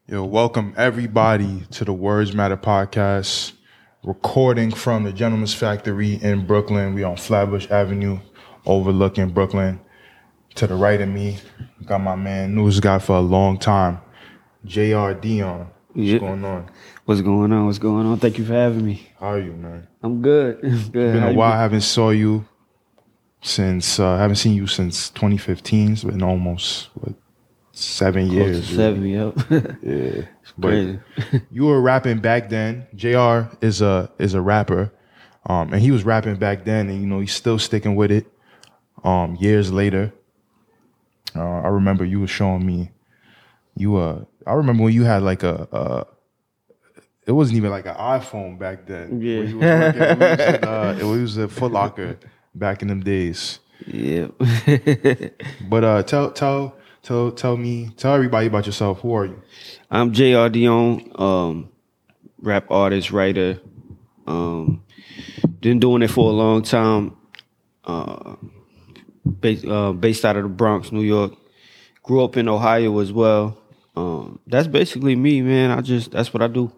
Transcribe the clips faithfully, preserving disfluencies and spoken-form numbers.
Yo, welcome everybody to the Words Matter podcast. Recording from the Gentleman's Factory in Brooklyn. We on Flatbush Avenue, overlooking Brooklyn. To the right of me, got my man, news guy for a long time, J R Dion. What's Yep. going on? What's going on? What's going on? Thank you for having me. How are you, man? I'm good. good. Been How a you while. I haven't saw you since. Uh, haven't seen you since twenty fifteen. It's been almost what, seven Close years. to seven, yep. Yeah, but Crazy. you were rapping back then. J R is a is a rapper, um, and he was rapping back then, and you know he's still sticking with it. Um, years later, uh, I remember you were showing me. You uh, I remember when you had like a. a it wasn't even like an iPhone back then. Yeah. When you was working, it was, uh, it was a Foot Locker back in them days. Yep. But uh, tell tell tell tell me tell everybody about yourself. Who are you? I'm J R Dion, um, rap artist, writer. Um, been doing it for a long time. Uh, based, uh, based out of the Bronx, New York. Grew up in Ohio as well. Um, that's basically me, man. I just that's what I do.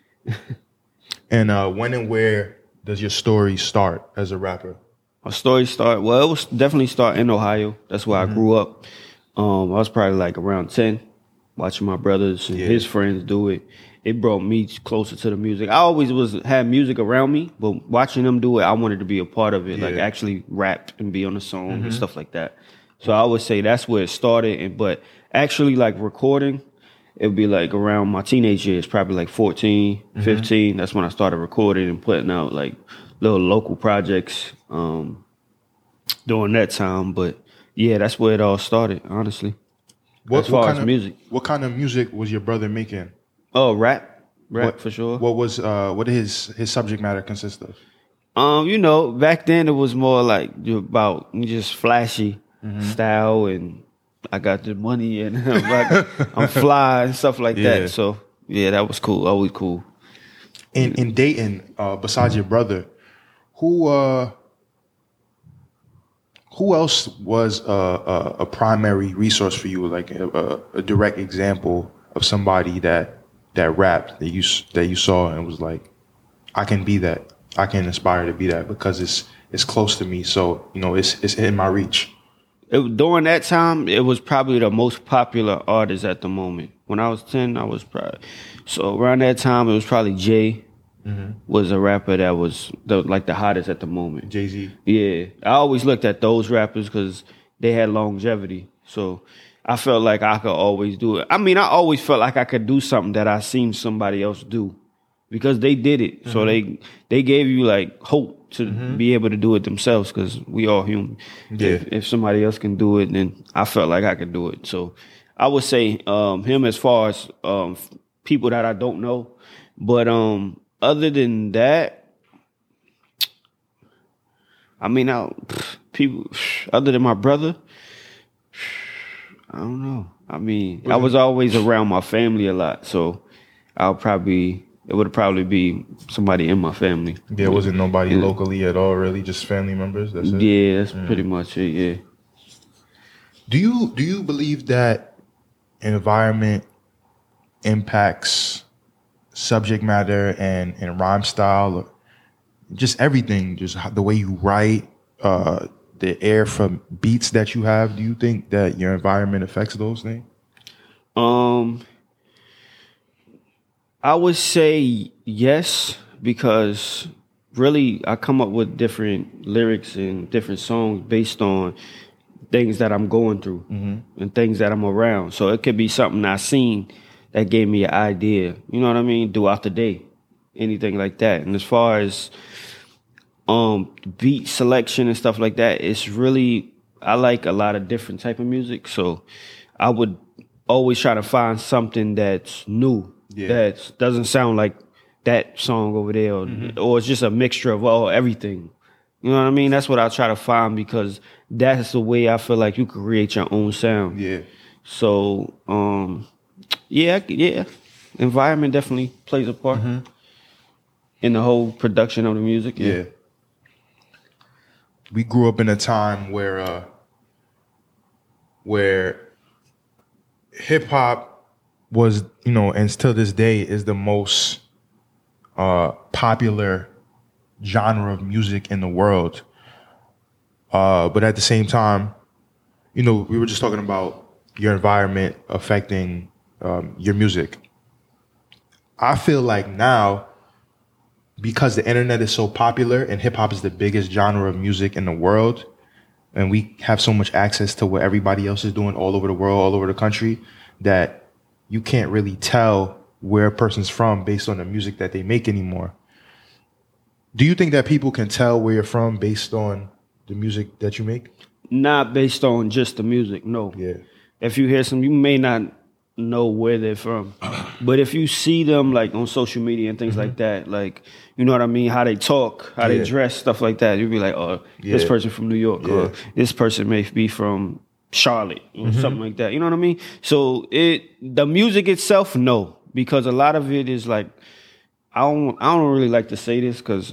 And uh, when and where does your story start as a rapper? My story start well. It was definitely start in Ohio. That's where mm-hmm. I grew up. Um, I was probably like around ten, watching my brothers and yeah. his friends do it. It brought me closer to the music. I always was had music around me, but watching them do it, I wanted to be a part of it, yeah. like actually rap and be on the song mm-hmm. and stuff like that. So I would say that's where it started. And but actually, like recording, it would be like around my teenage years, probably like fourteen, mm-hmm. fifteen. That's when I started recording and putting out like little local projects um, during that time. But yeah, that's where it all started, honestly. What, as far what kind as of music. What kind of music was your brother making? Oh, rap. Rap what, for sure. What was uh, what did his his subject matter consist of? Um, you know, back then it was more like about just flashy mm-hmm. style and I got the money and I'm, like, I'm fly and stuff like yeah. that. So yeah, that was cool. Always cool. In in Dayton, uh, besides your brother, who uh, who else was a, a, a primary resource for you, like a, a, a direct example of somebody that that rapped that you that you saw and was like, I can be that. I can aspire to be that because it's it's close to me. So you know, it's it's in my reach. It, during that time, it was probably the most popular artist at the moment. When I was ten, I was probably so around that time. It was probably Jay mm-hmm. was a rapper that was the, like the hottest at the moment. Jay-Z. Yeah, I always looked at those rappers because they had longevity. So I felt like I could always do it. I mean, I always felt like I could do something that I seen somebody else do because they did it. Mm-hmm. So they they gave you like hope to mm-hmm. be able to do it themselves because we all human. Yeah. If, if somebody else can do it, then I felt like I could do it. So I would say um, him as far as um, people that I don't know. But um, other than that, I mean, I, people other than my brother, I don't know. I mean, was I was it? always around my family a lot, so I'll probably. It would probably be somebody in my family. There wasn't nobody yeah. locally at all, really, just family members. That's it. Yeah, that's mm. pretty much it. Yeah. Do you do you believe that environment impacts subject matter and, and rhyme style, or just everything, just the way you write, uh, the air from beats that you have? Do you think that your environment affects those things? Um. I would say yes, because really I come up with different lyrics and different songs based on things that I'm going through mm-hmm. and things that I'm around. So it could be something I seen that gave me an idea, you know what I mean, throughout the day, anything like that. And as far as um, beat selection and stuff like that, it's really, I like a lot of different type of music. So I would always try to find something that's new. Yeah. That doesn't sound like that song over there, or, mm-hmm. or it's just a mixture of all everything. You know what I mean? That's what I try to find because that's the way I feel like you can create your own sound. Yeah. So, um, yeah, yeah, environment definitely plays a part mm-hmm. in the whole production of the music. Yeah. yeah. We grew up in a time where, uh, where hip hop was, you know, and still this day is the most uh, popular genre of music in the world. Uh, but at the same time, you know, we were just talking about your environment affecting um, your music. I feel like now, because the internet is so popular and hip hop is the biggest genre of music in the world, and we have so much access to what everybody else is doing all over the world, all over the country, that you can't really tell where a person's from based on the music that they make anymore. Do you think that people can tell where you're from based on the music that you make? Not based on just the music, no. Yeah. If you hear some, you may not know where they're from. But if you see them like on social media and things mm-hmm. like that, like, you know what I mean, how they talk, how yeah. they dress, stuff like that, you'll be like, oh, yeah. this person from New York, yeah. or this person may be from Charlotte, or mm-hmm. something like that. You know what I mean? So it the music itself, no. Because a lot of it is like, I don't I don't really like to say this because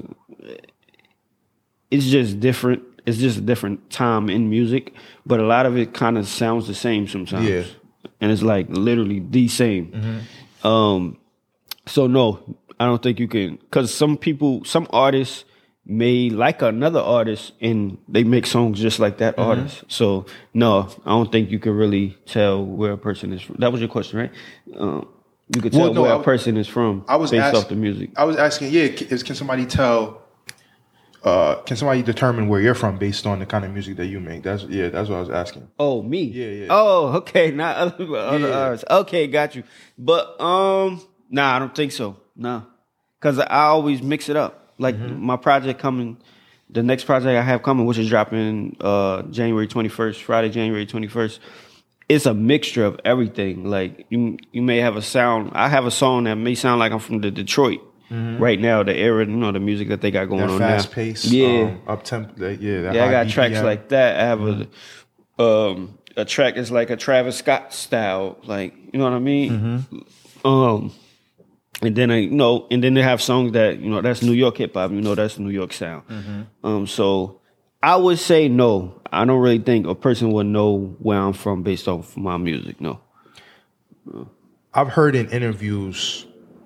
it's just different. It's just a different time in music, but a lot of it kind of sounds the same sometimes. Yeah. And it's like literally the same. Mm-hmm. Um, so no, I don't think you can, because some people, some artists may like another artist and they make songs just like that mm-hmm. artist. So no, I don't think you can really tell where a person is from. That was your question, right? Um, you could tell well, no, where I, a person is from I was based ask, off the music. I was asking, yeah, can, can somebody tell? Uh, can somebody determine where you're from based on the kind of music that you make? That's yeah, that's what I was asking. Oh, me? Yeah, yeah. Oh, okay, not other, other yeah. artists. Okay, got you. But um, nah, I don't think so. Nah, because I always mix it up. Like mm-hmm. my project coming, the next project I have coming, which is dropping uh January twenty-first, Friday, January twenty-first. It's a mixture of everything. Like you, you may have a sound. I have a song that may sound like I'm from the Detroit. Mm-hmm. Right now, the era, you know, the music that they got going that on fast now. pace, yeah, um, up tempo, yeah, that yeah. I got B P M. Tracks like that. I have mm-hmm. a um a track that's like a Travis Scott style, like, you know what I mean. Mm-hmm. Um, and then I, you know, and then they have songs that, you know, that's New York hip hop. You know, that's New York sound. Mm-hmm. Um, so I would say no. I don't really think a person would know where I'm from based off my music. No. no. I've heard in interviews,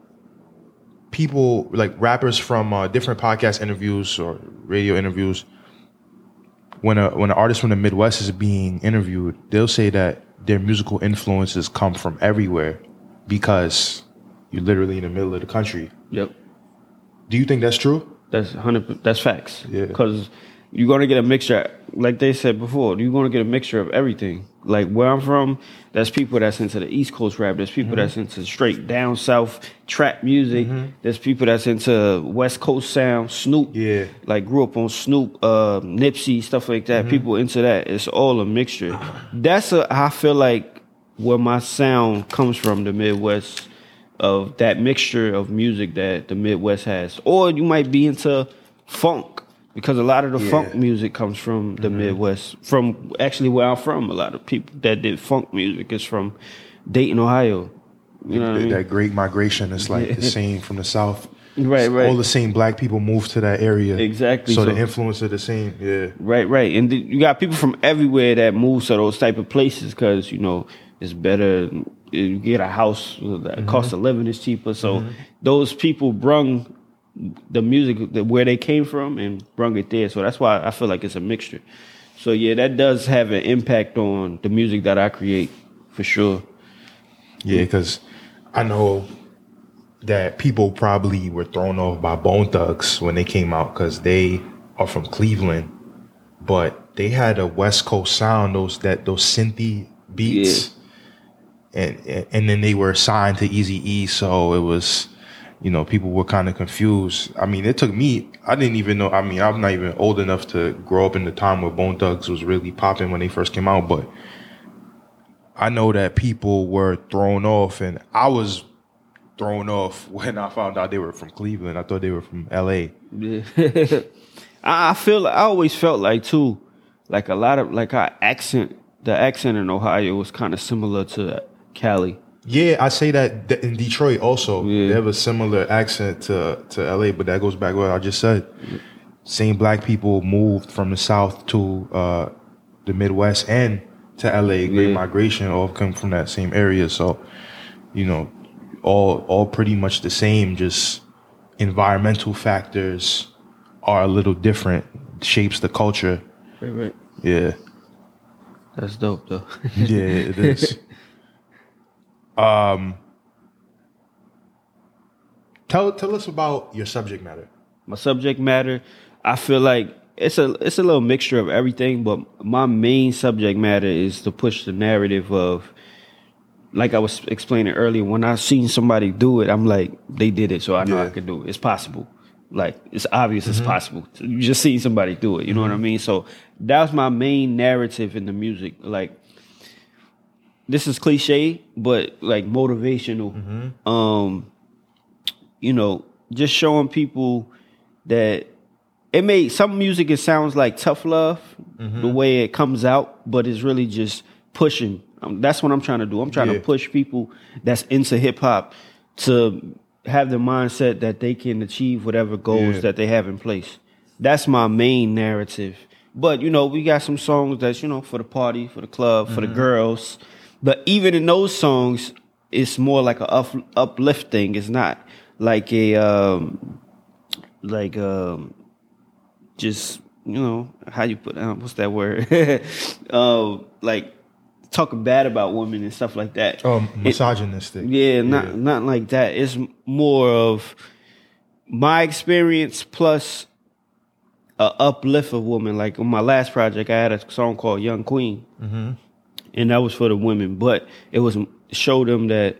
people like rappers from uh, different podcast interviews or radio interviews, when a when an artist from the Midwest is being interviewed, they'll say that their musical influences come from everywhere because you're literally in the middle of the country. Yep. Do you think that's true? That's one hundred. That's facts. Yeah. Because you're gonna get a mixture, like they said before. You're gonna get a mixture of everything. Like where I'm from, there's people that's into the East Coast rap. There's people mm-hmm. that's into straight down south trap music. Mm-hmm. There's people that's into West Coast sound, Snoop. Yeah, like grew up on Snoop, uh, Nipsey, stuff like that. Mm-hmm. People into that. It's all a mixture. That's a. I feel like where my sound comes from, the Midwest, of that mixture of music that the Midwest has. Or you might be into funk. Because a lot of the yeah. funk music comes from the mm-hmm. Midwest, from actually where I'm from. A lot of people that did funk music is from Dayton, Ohio. You know what that, I mean? That great migration is like the same from the South. Right, right. All the same black people moved to that area. Exactly. So, so the influence are the same, yeah. Right, right. And the, you got people from everywhere that move to those type of places because, you know, it's better. You get a house, the mm-hmm. cost of living is cheaper. So mm-hmm. those people brung the music where they came from and brung it there. So that's why I feel like it's a mixture. So yeah, that does have an impact on the music that I create for sure. Yeah, because I know that people probably were thrown off by Bone Thugs when they came out because they are from Cleveland, but they had a West Coast sound, those that those synthy beats, yeah. and and then they were signed to Eazy-E, so it was, you know, people were kind of confused. I mean, it took me, I didn't even know, I mean, I'm not even old enough to grow up in the time where Bone Thugs was really popping when they first came out, but I know that people were thrown off, and I was thrown off when I found out they were from Cleveland. I thought they were from L A. Yeah. I feel, I always felt like, too, like a lot of, like our accent, the accent in Ohio was kind of similar to Cali. Yeah, I say that in Detroit also. Yeah. They have a similar accent to, to L A, but that goes back to what I just said. Same black people moved from the South to uh, the Midwest and to L A. Great yeah. migration all come from that same area. So you know, all all pretty much the same. Just environmental factors are a little different. Shapes the culture. Right, right. Yeah. That's dope, though. Yeah, it is. Um, tell tell us about your subject matter. My subject matter, I feel like it's a it's a little mixture of everything, but my main subject matter is to push the narrative of, like I was explaining earlier, when I seen somebody do it, I'm like, they did it, so I know Yeah. I could do it. It's possible. Like, it's obvious Mm-hmm. it's possible. You just see somebody do it, you know mm-hmm. what I mean? So that's my main narrative in the music. Like, this is cliche, but like motivational. Mm-hmm. Um, you know, just showing people that it may, some music, it sounds like tough love, mm-hmm. the way it comes out, but it's really just pushing. Um, that's what I'm trying to do. I'm trying yeah. to push people that's into hip hop to have the mindset that they can achieve whatever goals yeah. that they have in place. That's my main narrative. But, you know, we got some songs that's, you know, for the party, for the club, mm-hmm. for the girls. But even in those songs, it's more like a up, uplifting. It's not like a, um, like, um, just, you know, how you put, um, what's that word? uh, like, talking bad about women and stuff like that. Oh, misogynistic. It, yeah, not yeah. not like that. It's more of my experience plus a uplift of women. Like on my last project, I had a song called Young Queen, mm-hmm. and that was for the women. But it was show them that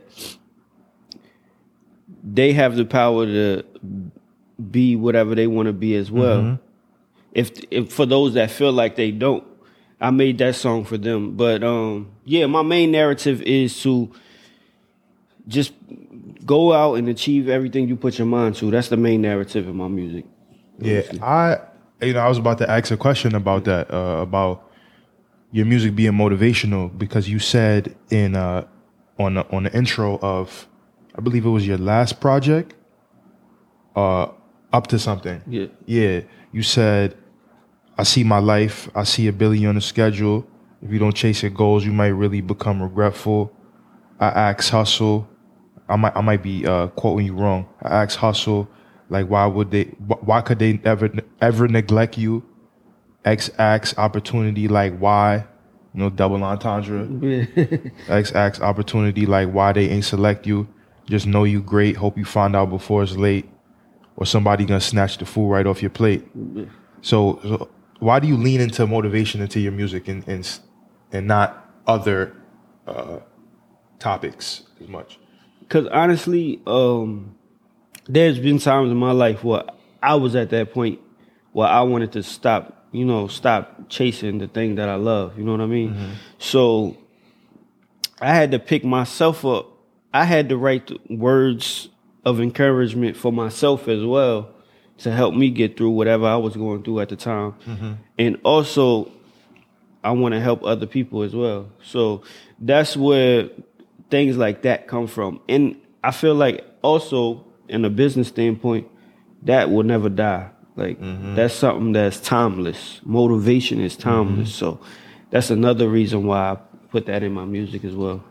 they have the power to be whatever they want to be as well. Mm-hmm. If, if for those that feel like they don't, I made that song for them. But um, yeah, my main narrative is to just go out and achieve everything you put your mind to. That's the main narrative in my music. Yeah, I you know I was about to ask a question about that uh, about your music being motivational, because you said in uh, on the, on the intro of, I believe it was your last project, uh, Up to Something. Yeah, yeah. You said, I see my life, I see a billion on the schedule. If you don't chase your goals, you might really become regretful. I ask hustle. I might I might be uh, quoting you wrong. I ask hustle, like why would they? Why could they ever ever neglect you? X asks opportunity, like why? You know, double entendre. X asks opportunity, like why they ain't select you. Just know you great. Hope you find out before it's late, or somebody gonna snatch the food right off your plate. So. so Why do you lean into motivation into your music and and, and not other uh, topics as much? Because honestly, um, there's been times in my life where I was at that point where I wanted to stop, you know, stop chasing the thing that I love. You know what I mean? Mm-hmm. So I had to pick myself up. I had to write words of encouragement for myself as well, to help me get through whatever I was going through at the time. Mm-hmm. And also, I want to help other people as well. So that's where things like that come from. And I feel like also, in a business standpoint, that will never die. Like, mm-hmm. that's something that's timeless. Motivation is timeless. Mm-hmm. So that's another reason why I put that in my music as well.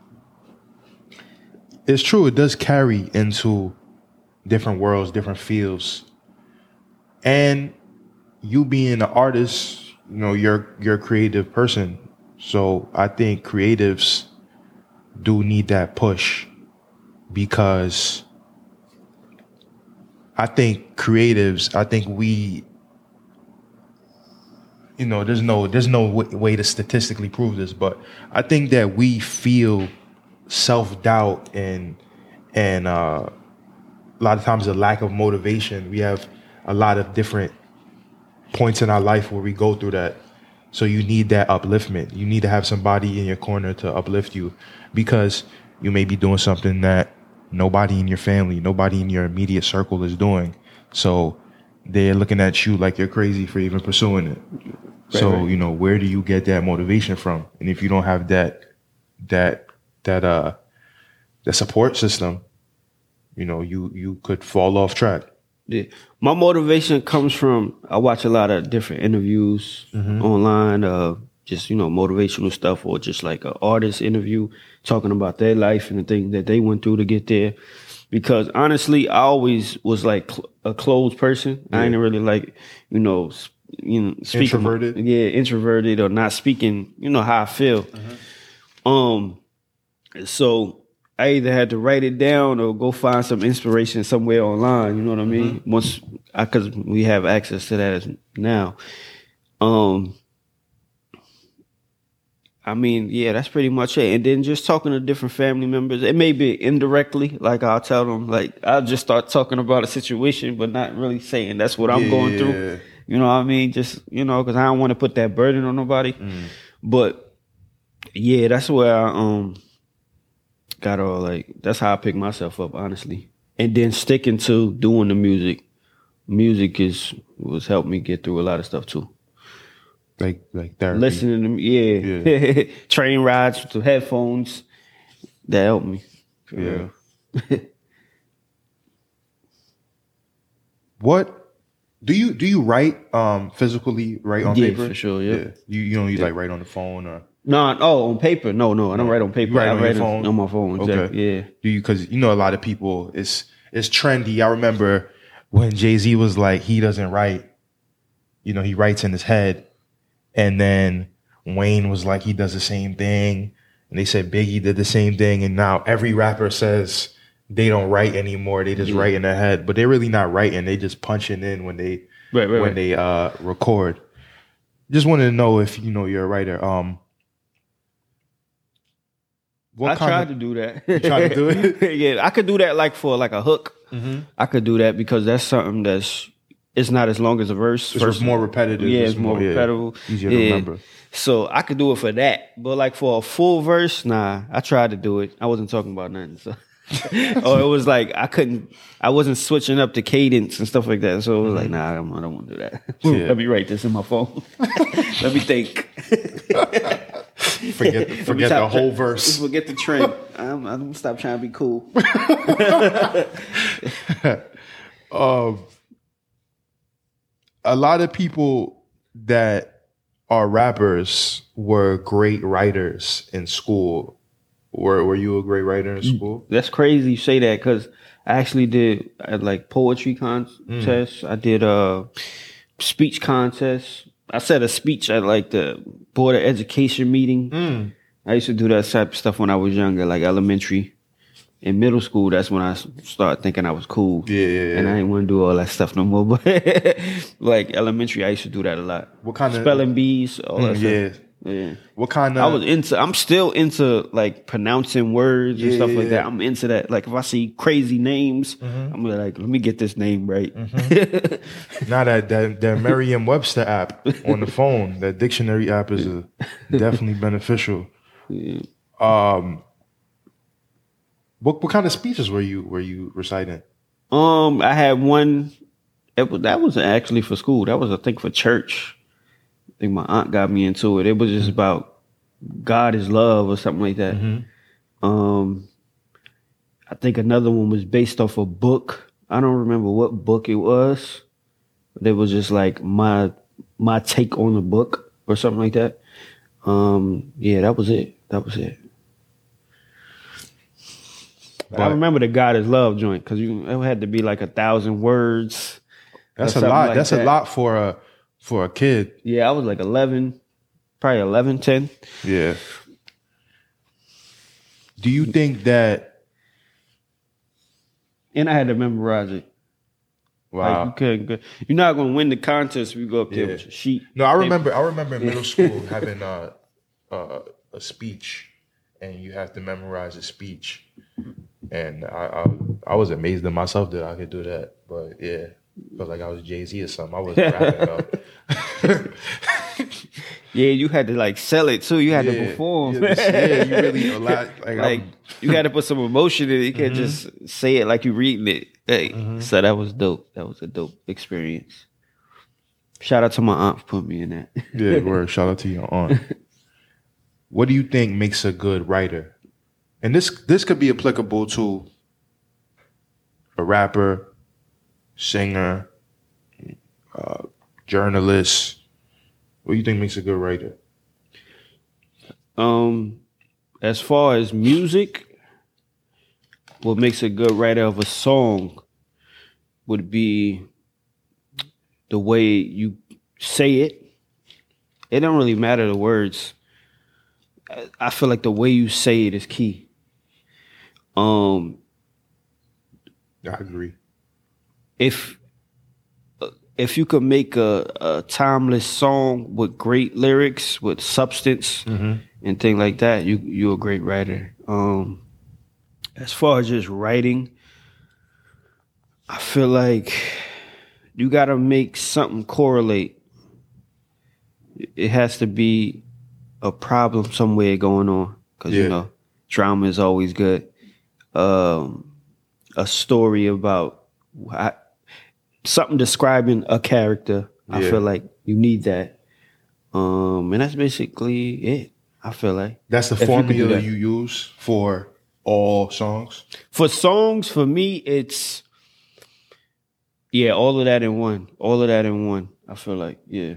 It's true. It does carry into different worlds, different fields. And you being an artist, you know, you're you're a creative person. So I think creatives do need that push, because I think creatives, I think we, you know, there's no there's no w- way to statistically prove this, but I think that we feel self-doubt and and uh, a lot of times a lack of motivation. We have a lot of different points in our life where we go through that. So you need that upliftment. You need to have somebody in your corner to uplift you, because you may be doing something that nobody in your family, nobody in your immediate circle is doing. So they're looking at you like you're crazy for even pursuing it. Right, so, right. you know, where do you get that motivation from? And if you don't have that, that, that, uh, that support system, you know, you, you could fall off track. Yeah. My motivation comes from, I watch a lot of different interviews mm-hmm. online, uh, just, you know, motivational stuff or just like an artist interview talking about their life and the things that they went through to get there. Because honestly, I always was like cl- a closed person. Yeah. I ain't really like, you know, sp- you know, speaking, introverted. Yeah, introverted or not speaking, you know, how I feel. Uh-huh. Um, so I either had to write it down or go find some inspiration somewhere online. You know what I mean? Mm-hmm. Once I, cause we have access to that now. Um, I mean, yeah, that's pretty much it. And then just talking to different family members. It may be indirectly, like I'll tell them, like I'll just start talking about a situation, but not really saying that's what I'm yeah. going through. You know what I mean? Just, you know, because I don't want to put that burden on nobody. Mm. But yeah, that's where I um got all like, that's how I pick myself up, honestly. And then sticking to doing the music. Music is was helped me get through a lot of stuff too. Like like therapy. Listening to me, yeah. yeah. Train rides with the headphones. That helped me. Yeah. What do you do you write um physically write on yeah, paper? For sure, yeah. yeah. You you don't you yeah. like write on the phone or No, oh, on paper. No, no, I don't write on paper. You write I on write your phone? On my phone, exactly. Okay. Yeah. Do you cause you know a lot of people it's it's trendy. I remember when Jay-Z was like he doesn't write, you know, he writes in his head. And then Wayne was like, he does the same thing. And they said Biggie did the same thing. And now every rapper says they don't write anymore. They just yeah. write in their head. But they're really not writing. They just punching in when they right, right, when right. they uh, record. Just wanted to know if, you know, you're a writer. Um, what I kind tried of, to do that. You tried to do it? Yeah, I could do that like for like a hook. Mm-hmm. I could do that because that's something that's it's not as long as a verse. It's first, more repetitive. Yeah, it's, it's more, more repetitive. Yeah, easier to yeah. remember. So I could do it for that. But like for a full verse, nah, I tried to do it. I wasn't talking about nothing. So. Or it was like I couldn't, I wasn't switching up the cadence and stuff like that. So it was like, nah, I don't, I don't want to do that. Yeah. Let me write this in my phone. Let me think. Forget, the, forget the whole verse. Forget the trend. I'm, I'm gonna stop trying to be cool. um. A lot of people that are rappers were great writers in school. Were Were you a great writer in school? That's crazy you say that because I actually did I had like poetry contests. Mm. I did a speech contest. I said a speech at like the Board of Education meeting. Mm. I used to do that type of stuff when I was younger, like elementary. In middle school, that's when I started thinking I was cool. Yeah, yeah, yeah. And I didn't want to do all that stuff no more. But like elementary, I used to do that a lot. What kind of spelling bees? All that yeah. stuff. Yeah. What kind of? I was into. I'm still into like pronouncing words and yeah, stuff like yeah. that. I'm into that. Like if I see crazy names, mm-hmm. I'm like, let me get this name right. Mm-hmm. Now that that, that Merriam-Webster app on the phone, that dictionary app is a, definitely beneficial. Yeah. Um. What what kind of speeches were you were you reciting? Um, I had one. It was, that was actually for school. That was I think for church. I think my aunt got me into it. It was just mm-hmm. about God is love or something like that. Mm-hmm. Um, I think another one was based off a book. I don't remember what book it was. It was just like my my take on the book or something like that. Um, yeah, that was it. That was it. But I remember the God is love joint because you it had to be like a thousand words. That's a lot. Like that's that. a lot for a for a kid. Yeah, I was like eleven, probably eleven, ten. Yeah. Do you think that? And I had to memorize it. Wow. Like you couldn't. You're not gonna win the contest if you go up there yeah. with your sheet. No, I remember. I remember in middle school having uh, uh, a speech, and you have to memorize a speech. And I, I I was amazed at myself that I could do that. But yeah, felt like I was Jay-Z or something. I wasn't rapping up. Yeah, you had to like sell it too. You had yeah, to perform. Yeah, yeah, you really a lot. Like, like you had to put some emotion in it. You can't mm-hmm. just say it like you reading it. Hey, mm-hmm. So that was dope. That was a dope experience. Shout out to my aunt for putting me in that. Yeah, word. Shout out to your aunt. What do you think makes a good writer? And this this could be applicable to a rapper, singer, uh, journalist. What do you think makes a good writer? Um, as far as music, what makes a good writer of a song would be the way you say it. It don't really matter the words. I feel like the way you say it is key. Um, I agree. If if you could make a, a timeless song with great lyrics, with substance, mm-hmm. and things like that, you you're a great writer. Um, as far as just writing, I feel like you got to make something correlate. It has to be a problem somewhere going on, because yeah. you know drama is always good. Um, a story about I, something describing a character. Yeah. I feel like you need that, um, and that's basically it. I feel like that's the if formula you, you use for all songs. For songs, for me, it's yeah, all of that in one. All of that in one. I feel like yeah.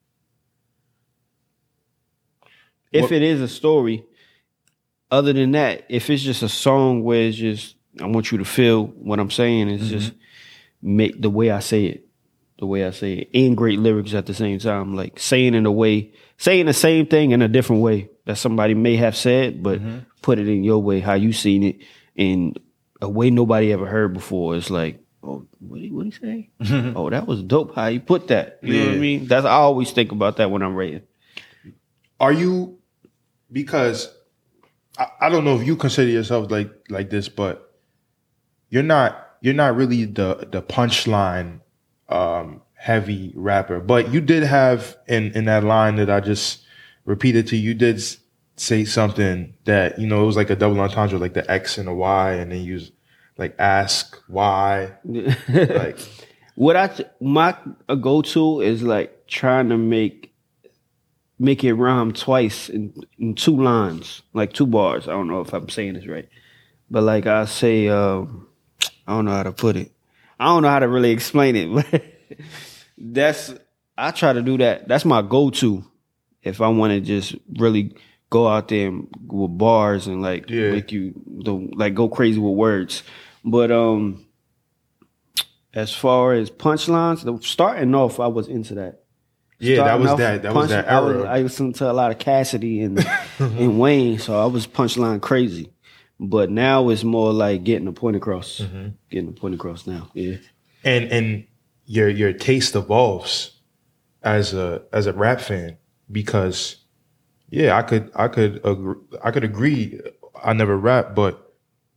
If what? It is a story, other than that, if it's just a song where it's just I want you to feel what I'm saying, it's mm-hmm. just make the way I say it, the way I say it, and great lyrics at the same time, like saying in a way, saying the same thing in a different way that somebody may have said, but mm-hmm. put it in your way, how you seen it, in a way nobody ever heard before. It's like, oh, what did he say? Oh, that was dope how you put that. You yeah. know what I mean? That's I always think about that when I'm writing. Are you, because I, I don't know if you consider yourself like like this, but you're not you're not really the the punchline um, heavy rapper. But you did have in in that line that I just repeated to you, you did say something that, you know, it was like a double entendre, like the X and the Y, and then you was like ask why. Like what I my go to is like trying to make make it rhyme twice in, in two lines, like two bars. I don't know if I'm saying this right, but like I say, uh, I don't know how to put it. I don't know how to really explain it, but that's I try to do that. That's my go to if I want to just really go out there and, with bars and like yeah. make you the like go crazy with words. But um, as far as punchlines, the, starting off, I was into that. Yeah, starting that was that. That punch, was that era. I, was, I listened to a lot of Cassidy and and Wayne, so I was punchline crazy. But now it's more like getting the point across. Mm-hmm. Getting the point across now. Yeah. And and your your taste evolves as a as a rap fan, because yeah, I could I could agree, I could agree. I never rap, but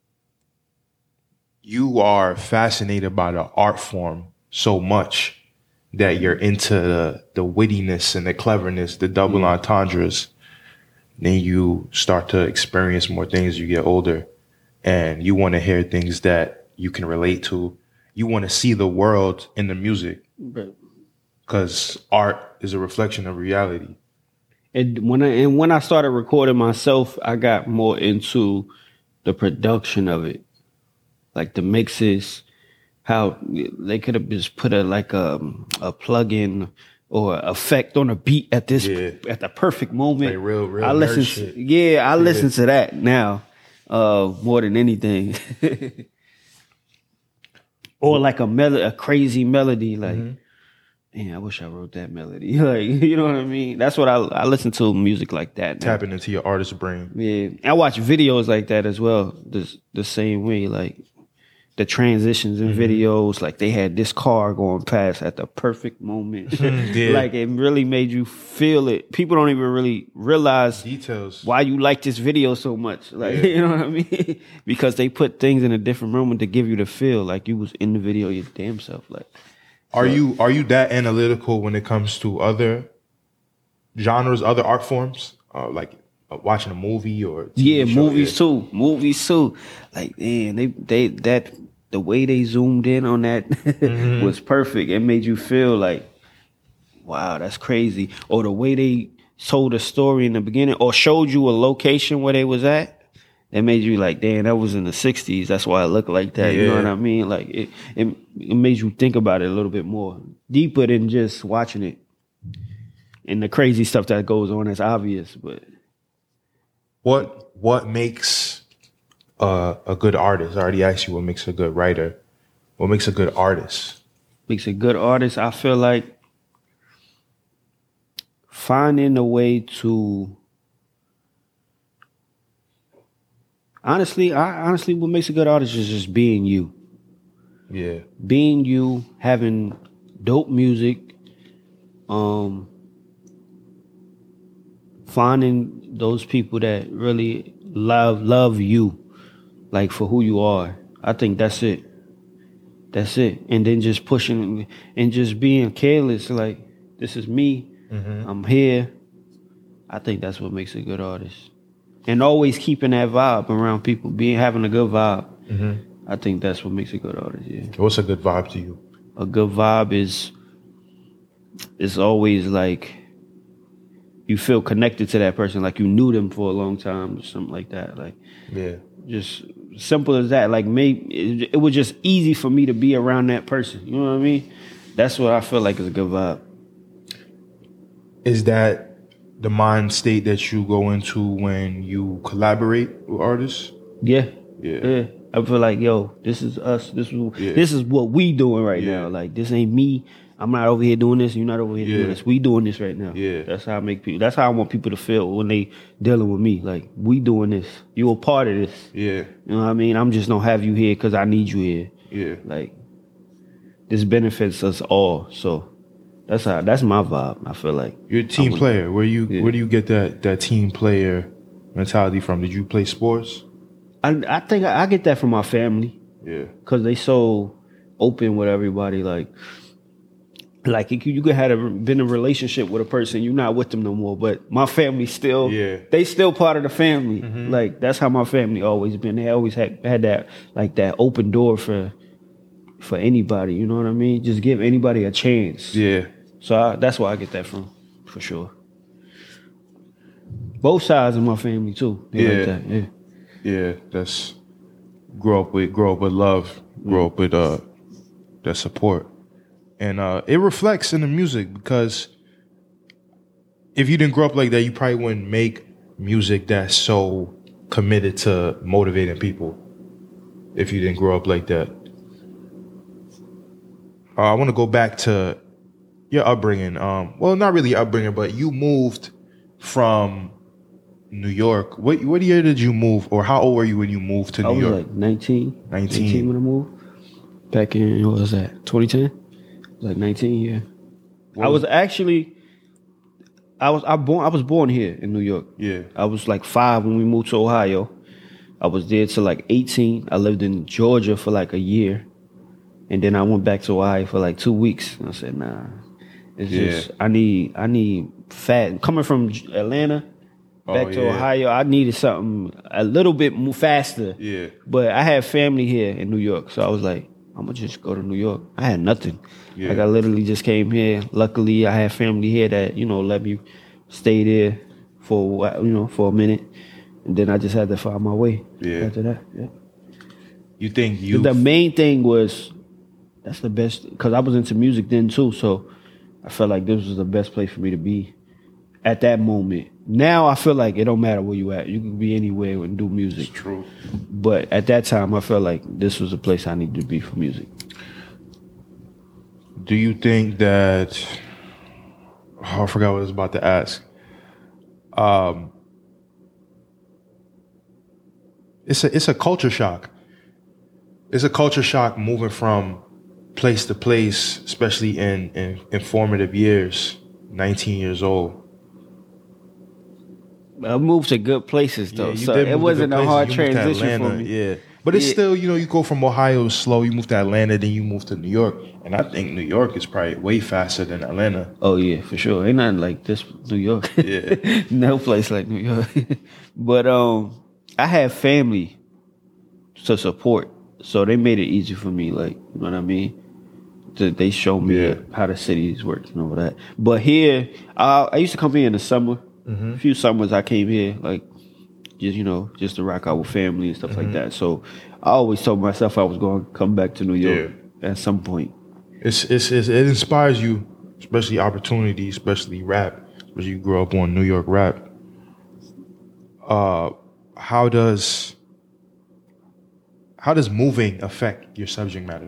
you are fascinated by the art form so much that you're into the, the wittiness and the cleverness, the double mm. entendres. Then you start to experience more things as you get older, and you want to hear things that you can relate to. You want to see the world in the music, because right. art is a reflection of reality. And when I and when I started recording myself, I got more into the production of it, like the mixes. How they could have just put a like a a plug-in or effect on a beat at this yeah. at the perfect moment. Like real, real I listen to, yeah, I yeah. listen to that now uh, more than anything. Or like a mel- a crazy melody, like, mm-hmm. man, I wish I wrote that melody. Like, you know what I mean? That's what I I listen to music like that. Now. Tapping into your artist's brain. Yeah, I watch videos like that as well. The the same way, like. The transitions in mm-hmm. videos, like they had this car going past at the perfect moment. Yeah. Like it really made you feel it. People don't even really realize details why you like this video so much. Like, yeah. you know what I mean? Because they put things in a different moment to give you the feel like you was in the video your damn self. Like, are so. you are you that analytical when it comes to other genres, other art forms, uh, like uh, watching a movie or T V yeah, show? movies yeah. too, movies too. Like, man, they they that. The way they zoomed in on that mm-hmm. was perfect. It made you feel like, wow, that's crazy. Or the way they told a story in the beginning or showed you a location where they was at, it made you like, damn, that was in the sixties. That's why it looked like that. Yeah. You know what I mean? Like it, it, it made you think about it a little bit more, deeper than just watching it. And the crazy stuff that goes on is obvious, but what what makes a, a good artist? I already asked you what makes a good writer. What makes a good artist? Makes a good artist, I feel like finding a way to honestly, I honestly what makes a good artist is just being you. Yeah. Being you, having dope music, um finding those people that really love love you, like for who you are. I think that's it. That's it. And then just pushing and just being careless, like, this is me. Mm-hmm. I'm here. I think that's what makes a good artist. And always keeping that vibe around people, being having a good vibe. Mm-hmm. I think that's what makes a good artist, yeah. What's a good vibe to you? A good vibe is is always like you feel connected to that person, like you knew them for a long time or something like that. Like, yeah, just simple as that. Like, maybe it, it was just easy for me to be around that person. You know what I mean? That's what I feel like is a good vibe. Is that the mind state that you go into when you collaborate with artists? Yeah, yeah. yeah. I feel like, yo, this is us. This is yeah. this is what we doing right yeah. now. Like, this ain't me. I'm not over here doing this. You're not over here yeah. doing this. We doing this right now. Yeah. That's how I make people. That's how I want people to feel when they dealing with me. Like, we doing this. You a part of this. Yeah. You know what I mean? I'm just don't have you here because I need you here. Yeah. Like, this benefits us all. So that's how. That's my vibe. I feel like you're a team player. Where you yeah. where do you get that that team player mentality from? Did you play sports? I I think I, I get that from my family. Yeah. Cause they so open with everybody. Like. Like, you could have a, been in a relationship with a person, you're not with them no more, but my family still, yeah. they still part of the family. Mm-hmm. Like, that's how my family always been. They always had, had that, like, that open door for for anybody, you know what I mean? Just give anybody a chance. Yeah. So I, that's where I get that from, for sure. Both sides of my family, too. They yeah. Like that. Yeah. Yeah, that's, grow up with, grow up with love, grow mm-hmm. up with uh, that support. And uh, it reflects in the music, because if you didn't grow up like that, you probably wouldn't make music that's so committed to motivating people. If you didn't grow up like that. Uh, I want to go back to your upbringing. Um, well, not really upbringing, but you moved from New York. What what year did you move, or how old were you when you moved to New York? I was York? like nineteen. nineteen. nineteen when I moved. Back in, what was that, twenty ten? Like nineteen, yeah. What I was, was actually, I was I born I was born here in New York. Yeah. I was like five when we moved to Ohio. I was there till like eighteen. I lived in Georgia for like a year, and then I went back to Ohio for like two weeks. And I said, nah, it's yeah. just I need I need fat. Coming from Atlanta back oh, to yeah. Ohio, I needed something a little bit more faster. Yeah. But I had family here in New York, so I was like, I'm gonna just go to New York. I had nothing. Yeah. Like, I literally just came here. Luckily, I had family here that, you know, let me stay there for a while, you know, for a minute, and then I just had to find my way. Yeah. After that, yeah. You think you? The main thing was that's the best, because I was into music then too. So I felt like this was the best place for me to be at that moment. Now I feel like it don't matter where you at. You can be anywhere and do music. It's true. But at that time, I felt like this was the place I needed to be for music. Do you think that, oh, I forgot what I was about to ask. Um, it's a it's a culture shock. It's a culture shock moving from place to place, especially in, in, in formative years, nineteen years old. I moved to good places though, yeah, so it wasn't a hard transition for me. Yeah. But it's yeah. still, you know, you go from Ohio slow, you move to Atlanta, then you move to New York. And I think New York is probably way faster than Atlanta. Oh, yeah, for sure. Ain't nothing like this, New York. Yeah. No place like New York. But um, I had family to support. So they made it easy for me, like, you know what I mean? They showed me yeah. how the cities work and all that. But here, I, I used to come here in the summer. Mm-hmm. A few summers I came here, like, just, you know, just to rock out with family and stuff mm-hmm. like that. So I always told myself I was going to come back to New York yeah. at some point. It's, it's it's it inspires you, especially opportunity, especially rap, because you grew up on New York rap. uh, how does how does moving affect your subject matter?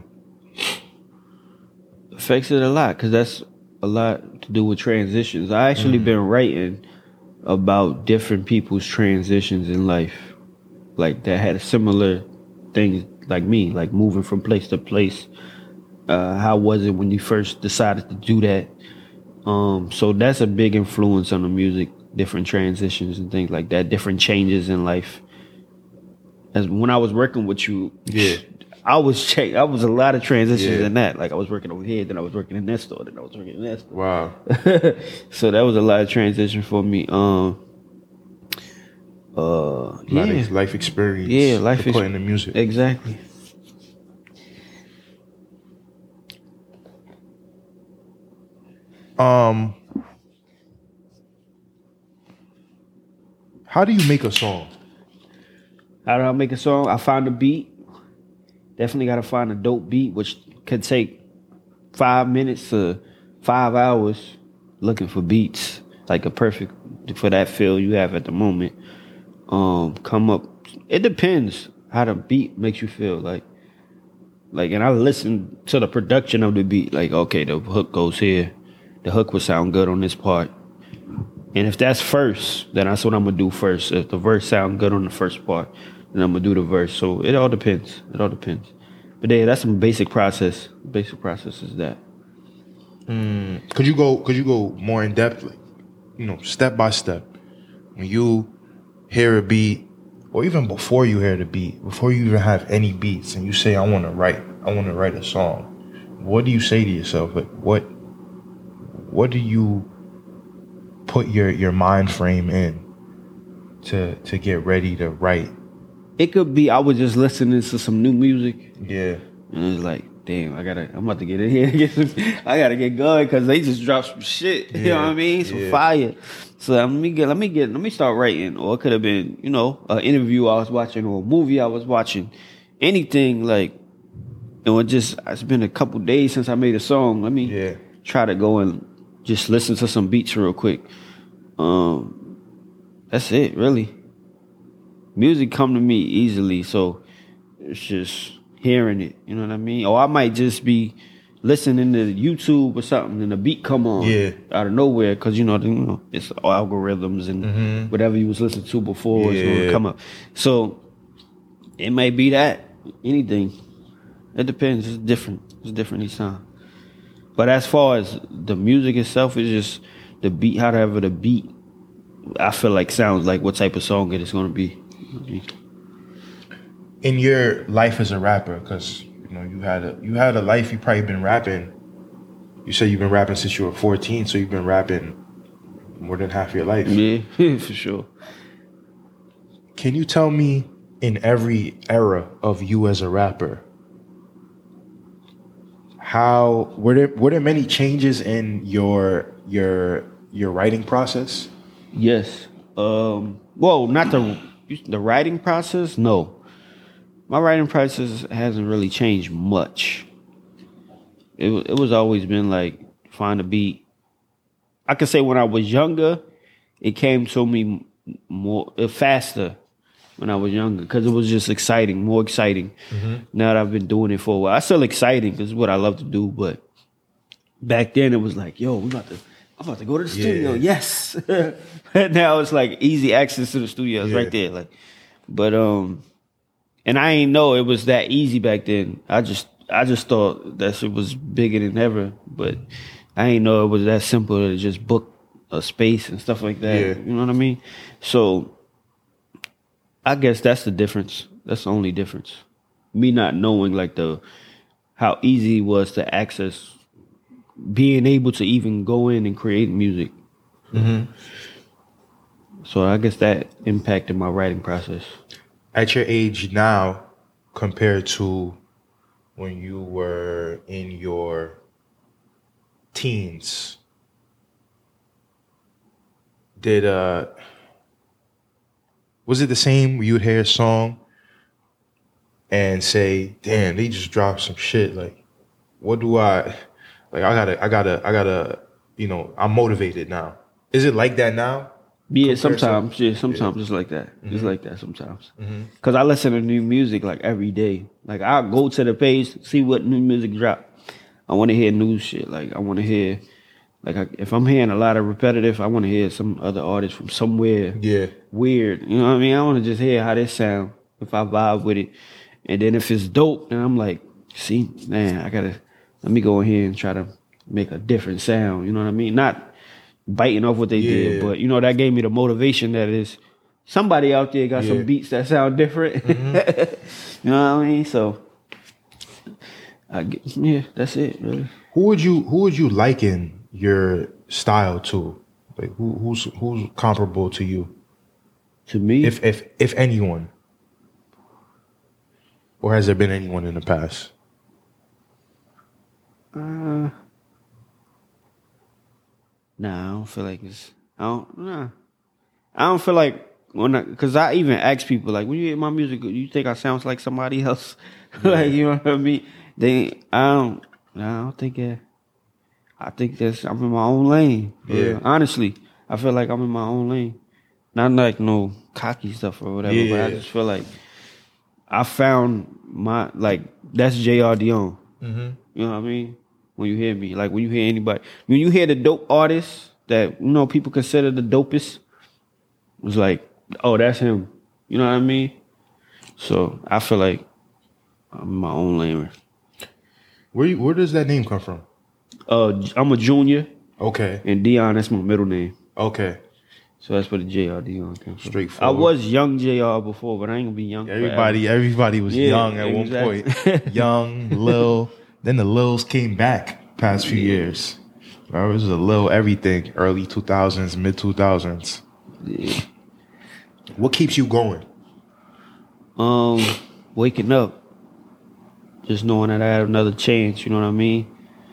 Affects it a lot because that's a lot to do with transitions. I actually mm. been writing about different people's transitions in life, like that had similar things like me, like moving from place to place. Uh, how was it when you first decided to do that? Um, so that's a big influence on the music, different transitions and things like that, different changes in life. As when I was working with you, yeah, I was check. I was a lot of transitions yeah. in that. Like I was working over here, then I was working in that store, then I was working in that store. Wow. So that was a lot of transition for me. Um, uh, yeah, life, life experience. Yeah, life to put in the music. Exactly. Um, how do you make a song? How do I make a song? I find a beat. Definitely got to find a dope beat, which could take five minutes to five hours looking for beats, like a perfect for that feel you have at the moment. Um, come up. It depends how the beat makes you feel. Like, like, and I listen to the production of the beat. Like, okay, the hook goes here. The hook would sound good on this part. And if that's first, then that's what I'm gonna do first. If the verse sounds good on the first part, then I'm gonna do the verse. So it all depends. It all depends. But yeah, that's some basic process. Basic process is that. Mm. Could you go? Could you go more in depth? Like, you know, step by step. When you hear a beat, or even before you hear the beat, before you even have any beats, and you say, "I want to write. I want to write a song." What do you say to yourself? Like, what? What do you put your, your mind frame in to to get ready to write? It could be I was just listening to some new music. Yeah. And it's like, damn, I gotta, I'm about to get in here and get some, I gotta get going because they just dropped some shit. Yeah. You know what I mean? Some yeah. fire. So let me get, let me get, let me start writing. Or it could have been, you know, an interview I was watching or a movie I was watching. Anything like, you know, it just, it's been a couple days since I made a song. Let me yeah. try to go and just listen to some beats real quick. Um, that's it, really. Music come to me easily, so it's just hearing it. You know what I mean? Or I might just be listening to YouTube or something, and the beat come on yeah. out of nowhere because you know, you know, it's algorithms and mm-hmm. whatever you was listening to before yeah. is gonna come up. So it might be that anything. It depends. It's different. It's different each time. But as far as the music itself, it's just the beat, however the beat, I feel like sounds like what type of song it is going to be. In your life as a rapper, because you know you had a you had a life, you probably been rapping. You said you've been rapping since you were fourteen, so you've been rapping more than half your life. Yeah, for sure. Can you tell me, in every era of you as a rapper, how were there were there many changes in your your your writing process? Yes. Um, well, not the the writing process. No, my writing process hasn't really changed much. It it was always been like find a beat. I could say when I was younger, it came to me more faster when I was younger because it was just exciting, more exciting. Mm-hmm. Now that I've been doing it for a while, I still exciting because it's what I love to do. But back then it was like, yo, we about to, I'm about to go to the yeah. studio. Yes. Now it's like easy access to the studio. It's yeah. right there. Like, but um, and I ain't know it was that easy back then. I just I just thought that shit was bigger than ever. But I ain't know it was that simple to just book a space and stuff like that. Yeah. You know what I mean? So I guess that's the difference. That's the only difference. Me not knowing like the how easy it was to access, being able to even go in and create music. Mm-hmm. So I guess that impacted my writing process. At your age now, compared to when you were in your teens, did uh was it the same where you would hear a song and say, damn, they just dropped some shit, like what do I like I gotta I gotta I gotta you know, I'm motivated now. Is it like that now? Yeah, comparison? sometimes. Yeah, sometimes Yeah. it's like that. It's Mhm. like that sometimes. Mhm. Cause I listen to new music like every day. Like I go to the page, see what new music drop. I want to hear new shit. Like I want to hear, like I, if I'm hearing a lot of repetitive, I want to hear some other artist from somewhere Yeah. weird. You know what I mean? I want to just hear how they sound. If I vibe with it, and then if it's dope, then I'm like, see, man, I gotta let me go in here and try to make a different sound. You know what I mean? Not biting off what they Yeah. did, but you know that gave me the motivation that is somebody out there got Yeah. some beats that sound different. Mm-hmm. You know what I mean? So, I get, yeah, that's it. Really. Who would you Who would you liken your style to? Like who who's who's comparable to you? To me, If if if anyone, or has there been anyone in the past? uh, nah, I don't feel like it's. I don't. Nah, I don't feel like when I, cause I even ask people like, when you hear my music, you think I sounds like somebody else? Like you know what I mean? They, I don't. Nah, I don't think that. I think that's I'm in my own lane. Yeah. Honestly, I feel like I'm in my own lane. Not like no cocky stuff or whatever, but I Yeah. just feel like I found my like that's J R Dion. Mm-hmm. You know what I mean? When you hear me, like when you hear anybody, when you hear the dope artists that you know people consider the dopest, it's like, oh, that's him. You know what I mean? So I feel like I'm in my own lane. Where you, Where does that name come from? Uh, I'm a junior, Okay. and Dion, that's my middle name. Okay. So that's where the J R Dion came from. Straightforward. I was young J R before, but I ain't gonna be young. Everybody, forever. everybody was Yeah, young at exactly. one point. Young, Lil. Then the Lils came back past few years. Bro, it was a Lil everything. Early two thousands, mid two thousands. Yeah. What keeps you going? Um, waking up, just knowing that I have another chance. You know what I mean?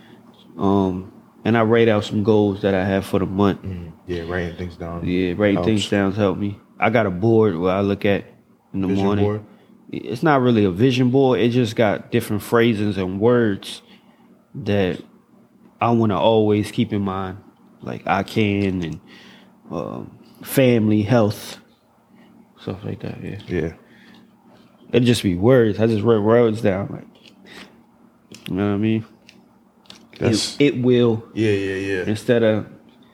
Um, and I write out some goals that I have for the month. Mm, yeah, writing things down. Yeah, writing helps. things down help me. I got a board where I look at in the Vision morning. board? It's not really a vision board. It just got different phrases and words that I want to always keep in mind, like I can and um, family, health, stuff like that. Yeah, Yeah. it'd just be words. I just write words down, like you know what I mean. That's It, it will yeah, yeah, yeah. instead of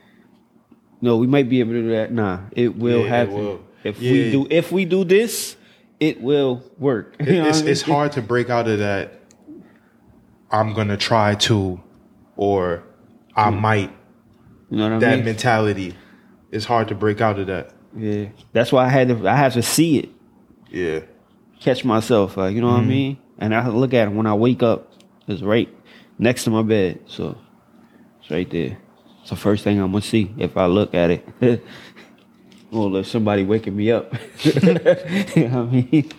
no, we might be able to do that. Nah, it will Yeah, it happen. will. If Yeah. we do, if we do this, it will work. You It- know it's what I mean? it's hard to break out of that. I'm gonna try to, or I might. You know what I That mean? mentality. It's hard to break out of that. Yeah, that's why I had to. I had to see it, Yeah. catch myself. Like you know what I mean? And I look at it when I wake up. It's right next to my bed, so it's right there. It's the first thing I'm gonna see if I look at it. Well, if somebody waking me up, you know what I mean?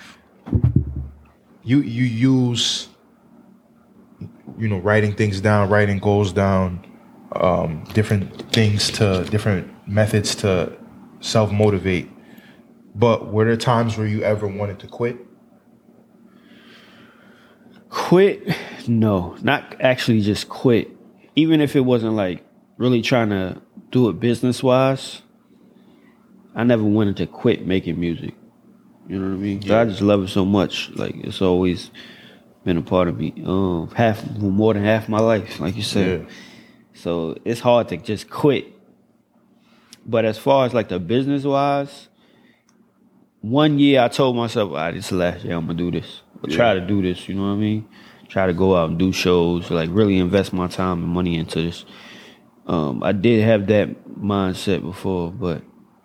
You you use, you know, writing things down, writing goals down, um, different things to different methods to self motivate. But were there times where you ever wanted to quit? Quit? No, not actually just quit. Even if it wasn't like really trying to do it business wise, I never wanted to quit making music. You know what I mean? 'Cause Yeah. I just love it so much. Like it's always been a part of me. Um, half more than half my life, like you said. Yeah. So it's hard to just quit. But as far as like the business wise, one year I told myself, all right, this is the last year I'm gonna do this. I'll try to do this, you know what I mean? Try to go out and do shows, like really invest my time and money into this. Um, I did have that mindset before, but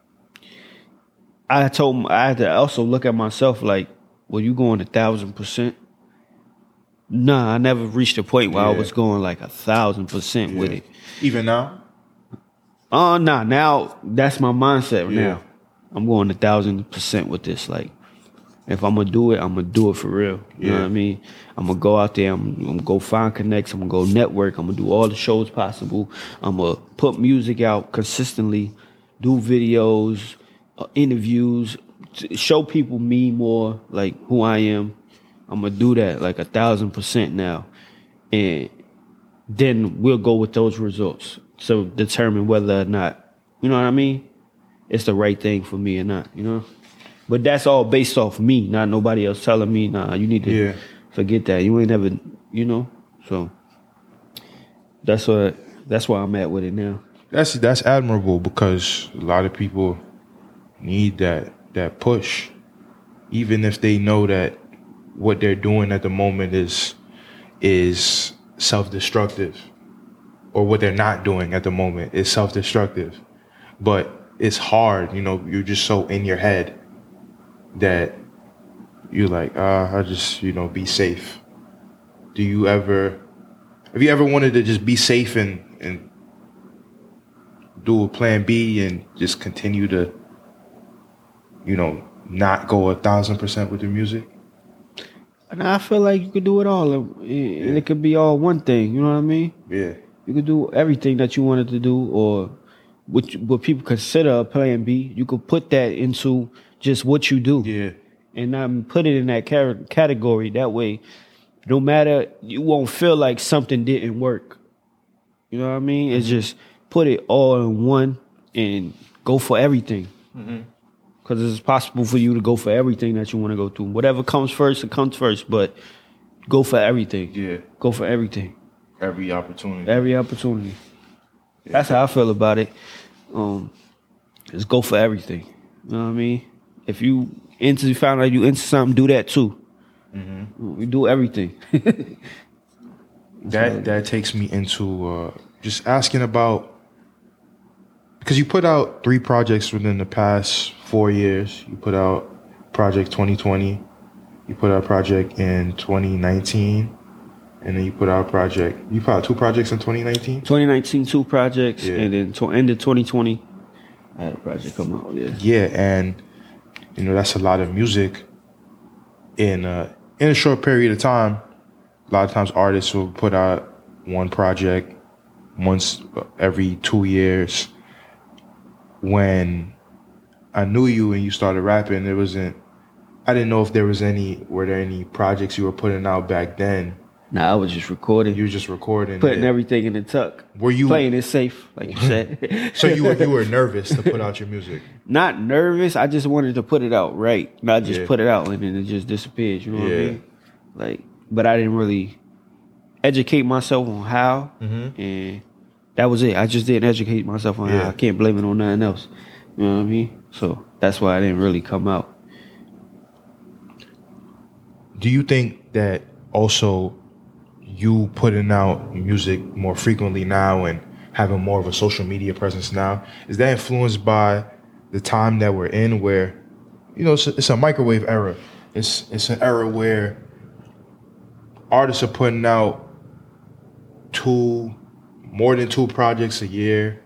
I told I had to also look at myself like, were you going a thousand percent? Nah, I never reached a point where I Yeah. was going like a thousand percent with Yeah. it. Even now? Oh, nah, now that's my mindset Yeah. now. I'm going a thousand percent with this. Like, if I'm gonna do it, I'm gonna do it for real. You know Yeah. what I mean? I'm gonna go out there, I'm, I'm gonna go find connects, I'm gonna go network, I'm gonna do all the shows possible. I'm gonna put music out consistently, do videos, uh, interviews, t- show people me more, like who I am. I'm gonna do that like a thousand percent now. And then we'll go with those results. So determine whether or not, you know what I mean? it's the right thing for me or not, you know. But that's all based off me, not nobody else telling me, nah, you need to Yeah. forget that. You ain't never, you know. So that's what that's where I'm at with it now. That's that's admirable because a lot of people need that that push, even if they know that what they're doing at the moment is is self-destructive, or what they're not doing at the moment is self-destructive. But it's hard, you know. You're just so in your head that you're like, uh, I just, you know, be safe. Do you ever, have you ever wanted to just be safe and and do a plan B and just continue to, you know, not go a thousand percent with the music? And I feel like you could do it all, and Yeah. it could be all one thing. You know what I mean? Yeah. You could do everything that you wanted to do, or what you, what people consider a plan B. You could put that into just what you do, Yeah. and um, put it in that car- category. That way, no matter, you won't feel like something didn't work. You know what I mean? It's just put it all in one and go for everything. Because it's possible for you to go for everything that you want to go through. Whatever comes first, it comes first. But go for everything. Yeah. Go for everything. Every opportunity. Every opportunity. That's how I feel about it. Um, just go for everything. You know what I mean? If you into, you found out you into something, do that too. Mm-hmm. We do everything. That that takes me into uh, just asking about, because you put out three projects within the past four years. You put out Project twenty twenty. You put out a project in twenty nineteen. And then you put out a project. You put out two projects in twenty nineteen? twenty nineteen, two projects. Yeah. And then to end of twenty twenty, I had a project come out, yeah. Yeah, and you know that's a lot of music in a, in a short period of time. A lot of times artists will put out one project once every two years. When I knew you and you started rapping, there wasn't, I didn't know if there was any, were there any projects you were putting out back then? Nah, I was just recording. You were just recording. Putting it. everything in the tuck. Were you playing it safe, like you said? So you were you were nervous to put out your music? Not nervous. I just wanted to put it out right, not just Yeah. put it out and then it just disappeared. You know what Yeah. I mean? Like, but I didn't really educate myself on how, Mhm. and that was it. I just didn't educate myself on Yeah. how. I can't blame it on nothing else. You know what I mean? So that's why I didn't really come out. Do you think that also you putting out music more frequently now and having more of a social media presence now, is that influenced by the time that we're in, where, you know, it's a, it's a microwave era. It's it's an era where artists are putting out two, more than two projects a year.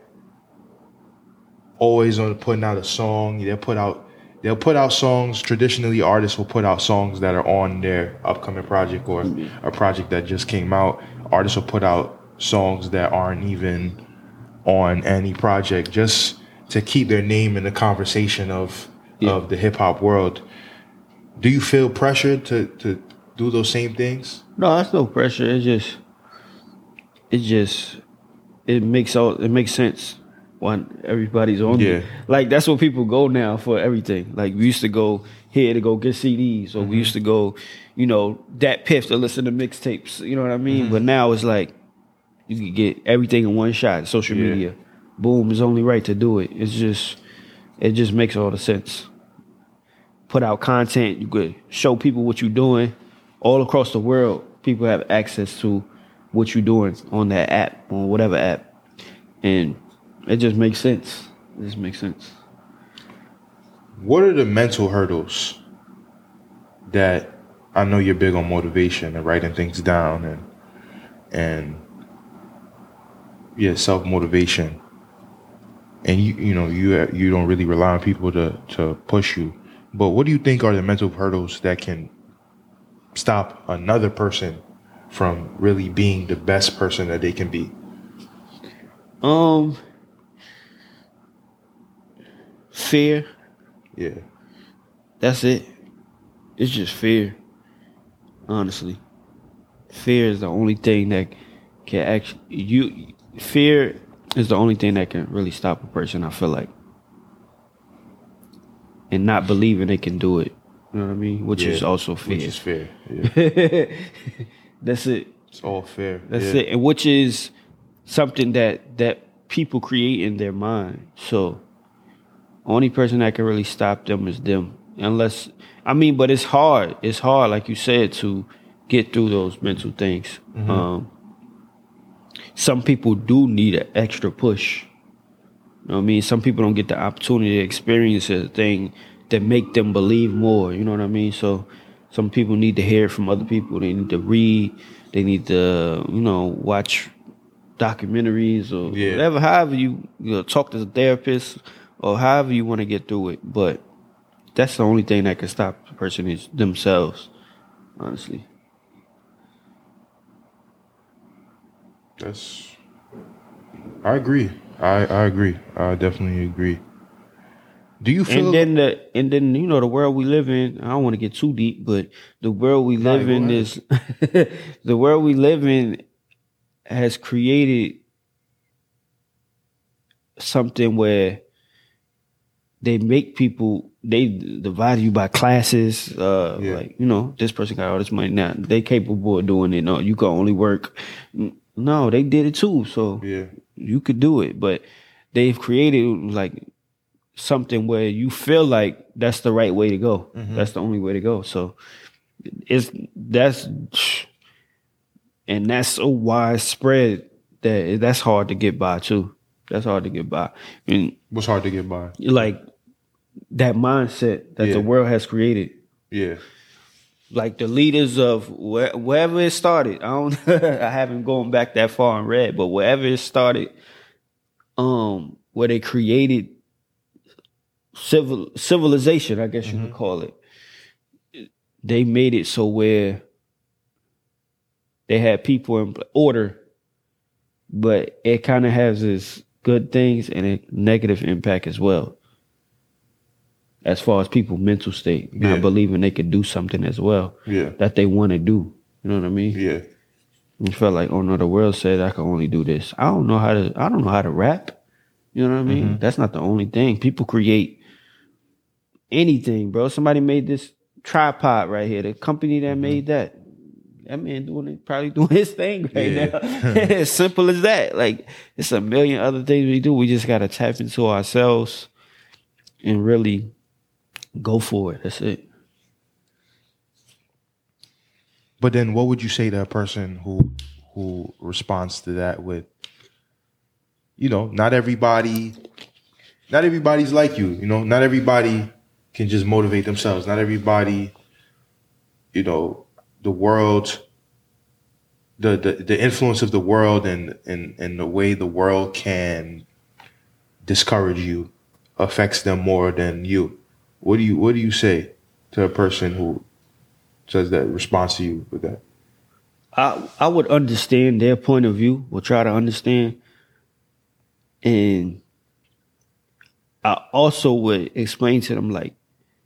Always on putting out a song. They'll put out they'll put out songs. Traditionally, artists will put out songs that are on their upcoming project or a project that just came out. Artists will put out songs that aren't even on any project, just to keep their name in the conversation of Yeah. of the hip hop world. Do you feel pressured to to do those same things? No, that's no pressure. It just, it just, it makes all it makes sense when everybody's on. Yeah. it. Like that's what people go now for everything. Like we used to go here to go get C Ds, or we used to go, you know, that Piff to listen to mixtapes. You know what I mean? But now it's like you can get everything in one shot. Social Yeah. media, boom, it's only right to do it. It's just, it just makes all the sense. Put out content. You could show people what you're doing all across the world. People have access to what you're doing on that app, on whatever app, and it just makes sense. It just makes sense. What are the mental hurdles that, I know you're big on motivation and writing things down and and yeah, self motivation, and you you know you you don't really rely on people to to push you. But what do you think are the mental hurdles that can stop another person from really being the best person that they can be? Um, fear. Yeah. That's it. It's just fear. Honestly, fear is the only thing that can actually you. Fear is the only thing that can really stop a person. I feel like. and not believing they can do it. You know what I mean? Which Yeah, is also fair. Which is fair. Yeah. That's it. It's all fair. That's yeah. it. And which is something that that people create in their mind. So only person that can really stop them is them. Unless I mean, but it's hard. It's hard, like you said, to get through those mental things. Mm-hmm. Um, some people do need an extra push. You know what I mean? Some people don't get the opportunity to experience a thing that make them believe more. You know what I mean? So some people need to hear it from other people. They need to read. They need to, you know, watch documentaries or yeah. whatever. However you, you know, talk to a therapist or however you want to get through it. But that's the only thing that can stop the person is themselves, honestly. That's. I agree. I, I agree. I definitely agree. Do you feel? And then the and then you know the world we live in. I don't want to get too deep, but the world we live right, in is the world we live in has created something where they make people they divide you by classes. Uh, yeah. Like you know, this person got all this money now. They capable of doing it. No, you can only work. No, they did it too. So yeah. You could do it, but they've created like something where you feel like that's the right way to go. Mm-hmm. That's the only way to go. So it's that's and that's so widespread that that's hard to get by too. That's hard to get by. I mean, what's hard to get by? Like that mindset that yeah. the world has created. Yeah. Like the leaders of where, wherever it started, I don't, I haven't gone back that far and read, but wherever it started, um, where they created civil civilization, I guess you mm-hmm. could call it. They made it so where they had people in order, but it kind of has its good things and a negative impact as well. As far as people's mental state, yeah. not believing they could do something as well yeah. that they want to do. You know what I mean? Yeah. You felt like, oh no, the world said I can only do this. I don't know how to. I don't know how to rap. You know what I mean? Mm-hmm. That's not the only thing. People create anything, bro. Somebody made this tripod right here. The company that mm-hmm. made that, that man doing it, probably doing his thing right yeah. now. As simple as that. Like it's a million other things we do. We just gotta tap into ourselves and really go for it. That's it. But then what would you say to a person who who responds to that with, you know, not everybody, not everybody's like you, you know, not everybody can just motivate themselves. Not everybody, you know, the world, the the, the influence of the world and, and, and the way the world can discourage you affects them more than you. What do you what do you say to a person who says that, responds to you with that? I I would understand their point of view, or try to understand. And I also would explain to them, like,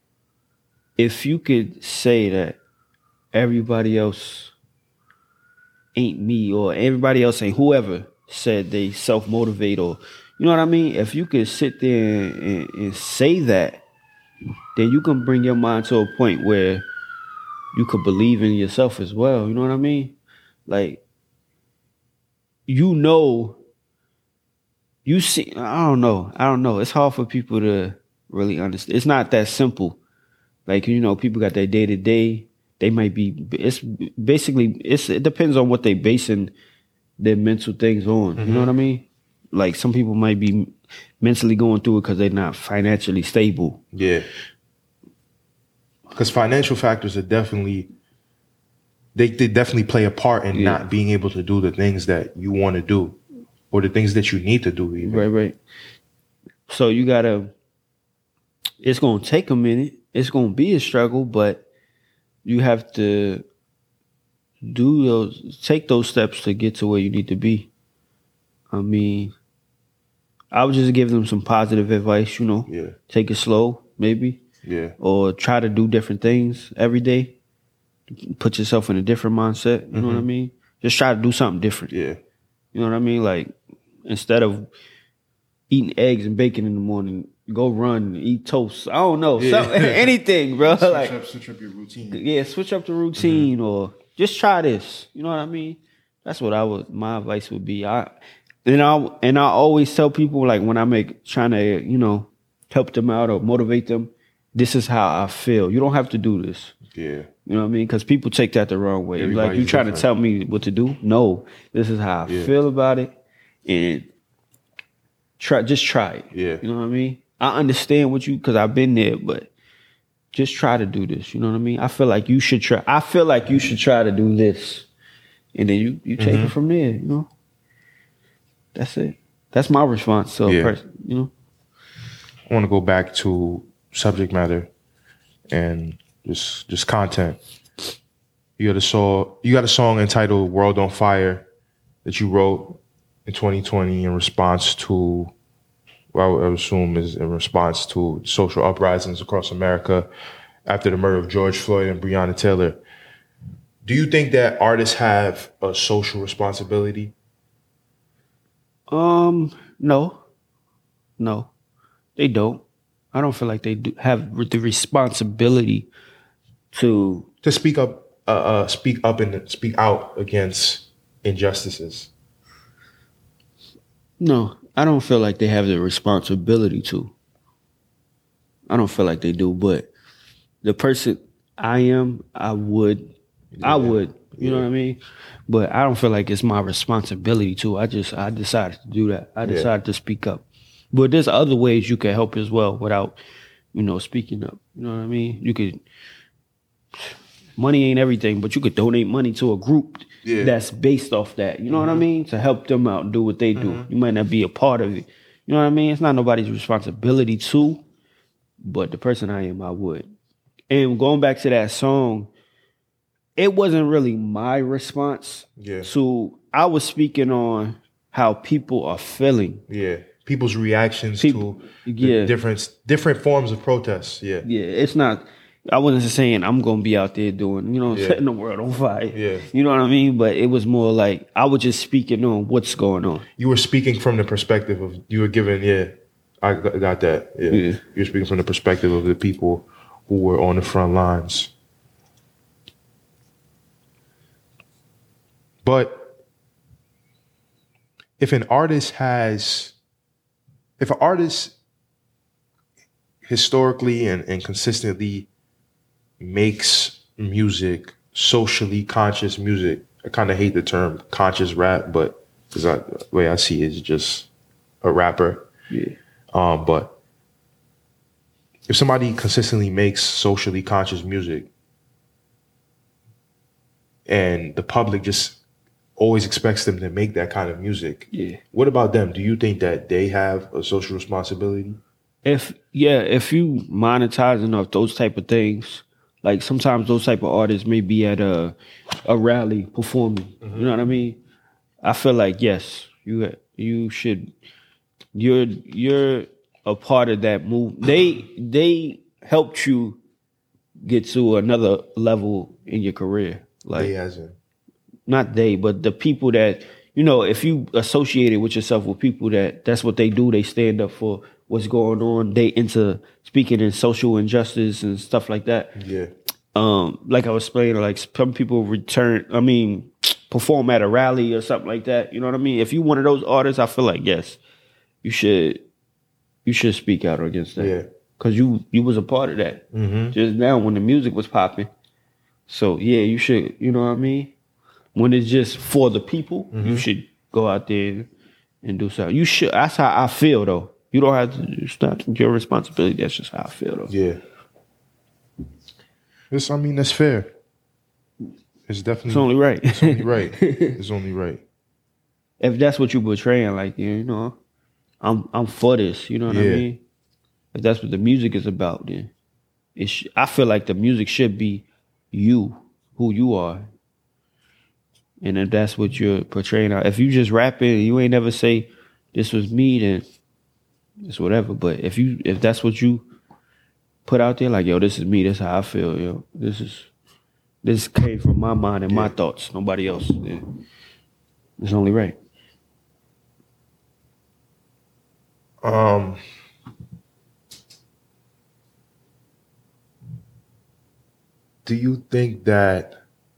if you could say that everybody else ain't me, or everybody else ain't whoever said they self-motivate, or, you know what I mean? If you could sit there and, and, and say that, then you can bring your mind to a point where you could believe in yourself as well. You know what I mean? Like, you know, you see, I don't know. I don't know. It's hard for people to really understand. It's not that simple. Like, you know, people got their day to day. They might be, it's basically, it's, it depends on what they basing their mental things on. Mm-hmm. You know what I mean? Like, some people might be mentally going through it because they're not financially stable. Yeah. Because financial factors are definitely, they, they definitely play a part in yeah. not being able to do the things that you want to do, or the things that you need to do even. Right, right. So you got to, it's going to take a minute. It's going to be a struggle, but you have to do those, take those steps to get to where you need to be. I mean, I would just give them some positive advice, you know. Yeah. Take it slow, maybe. Yeah. Or try to do different things every day. Put yourself in a different mindset. You mm-hmm. know what I mean? Just try to do something different. Yeah. You know what I mean? Like, instead of eating eggs and bacon in the morning, go run, eat toast. I don't know, Yeah. something, anything, bro. Switch like, up, switch up your routine. yeah, switch up the routine mm-hmm. or just try this. You know what I mean? That's what I would. My advice would be. I and I and I always tell people like when I make trying to you know help them out or motivate them. This is how I feel. You don't have to do this. Yeah. You know what I mean? Because people take that the wrong way. Everybody's like you trying to tell me what to do. No, this is how I yeah. feel about it, and try just try it. Yeah. You know what I mean? I understand what you because I've been there, but just try to do this. You know what I mean? I feel like you should try. I feel like you should try to do this, and then you you take mm-hmm. it from there. You know, that's it. That's my response. So, yeah. person, you know, I want to go back to subject matter and just just content. You got a song. You got a song entitled "World on Fire" that you wrote in twenty twenty in response to. Well, I would assume is in response to social uprisings across America after the murder of George Floyd and Breonna Taylor. Do you think that artists have a social responsibility? Um, no, no, they don't. I don't feel like they do have the responsibility to to speak up, uh, uh, speak up and speak out against injustices. No. I don't feel like they have the responsibility to. I don't feel like they do, but the person I am, I would, yeah. I would, you yeah. know what I mean? But I don't feel like it's my responsibility to. I just, I decided to do that. I decided yeah. to speak up. But there's other ways you can help as well without, you know, speaking up. You know what I mean? You could, money ain't everything, but you could donate money to a group yeah. that's based off that. You know mm-hmm. what I mean? To help them out and do what they do. Mm-hmm. You might not be a part of it. You know what I mean? It's not nobody's responsibility to, but the person I am, I would. And going back to that song, it wasn't really my response. Yeah. So I was speaking on how people are feeling. Yeah. People's reactions People, to yeah. different different forms of protests. Yeah. Yeah. It's not. I wasn't saying I'm gonna be out there doing, you know, yeah. setting the world on fire. Yeah. You know what I mean? But it was more like I was just speaking on what's going on. You were speaking from the perspective of you were giving, yeah, I got that. Yeah. yeah. You're speaking from the perspective of the people who were on the front lines. But if an artist has, if an artist historically and, and consistently makes music, socially conscious music. I kind of hate the term conscious rap, but because the way I see it is just a rapper. Yeah. Um, but if somebody consistently makes socially conscious music and the public just always expects them to make that kind of music, yeah. what about them? Do you think that they have a social responsibility? If yeah, if you monetize enough those type of things. Like sometimes those type of artists may be at a a rally performing. Mm-hmm. You know what I mean? I feel like yes, you you should. You're you're a part of that move. They they helped you get to another level in your career. Like they as in. Not they, but the people that you know. If you associate with yourself with people that that's what they do, they stand up for what's going on. They into speaking in social injustice and stuff like that. Yeah. Um, like I was explaining, like some people return, I mean, perform at a rally or something like that. You know what I mean? If you one of those artists, I feel like, yes, you should, you should speak out against that. Yeah. Cause you, you was a part of that mm-hmm. just now when the music was popping. So yeah, you should, you know what I mean? When it's just for the people, mm-hmm. you should go out there and do something. You should, that's how I feel though. You don't have to, it's not your responsibility. That's just how I feel, though. Yeah. It's, I mean, that's fair. It's definitely. It's only right. It's only right. It's only right. If that's what you're portraying, like, you know, I'm I'm for this, you know what yeah. I mean? If that's what the music is about, then it sh- I feel like the music should be you, who you are. And if that's what you're portraying, if you just rapping and you ain't never say, this was me, then it's whatever. But if you if that's what you put out there, like, yo, this is me, this is how I feel, yo. This is this came from my mind and yeah. my thoughts, nobody else. Yeah. It's only right. Um do you think that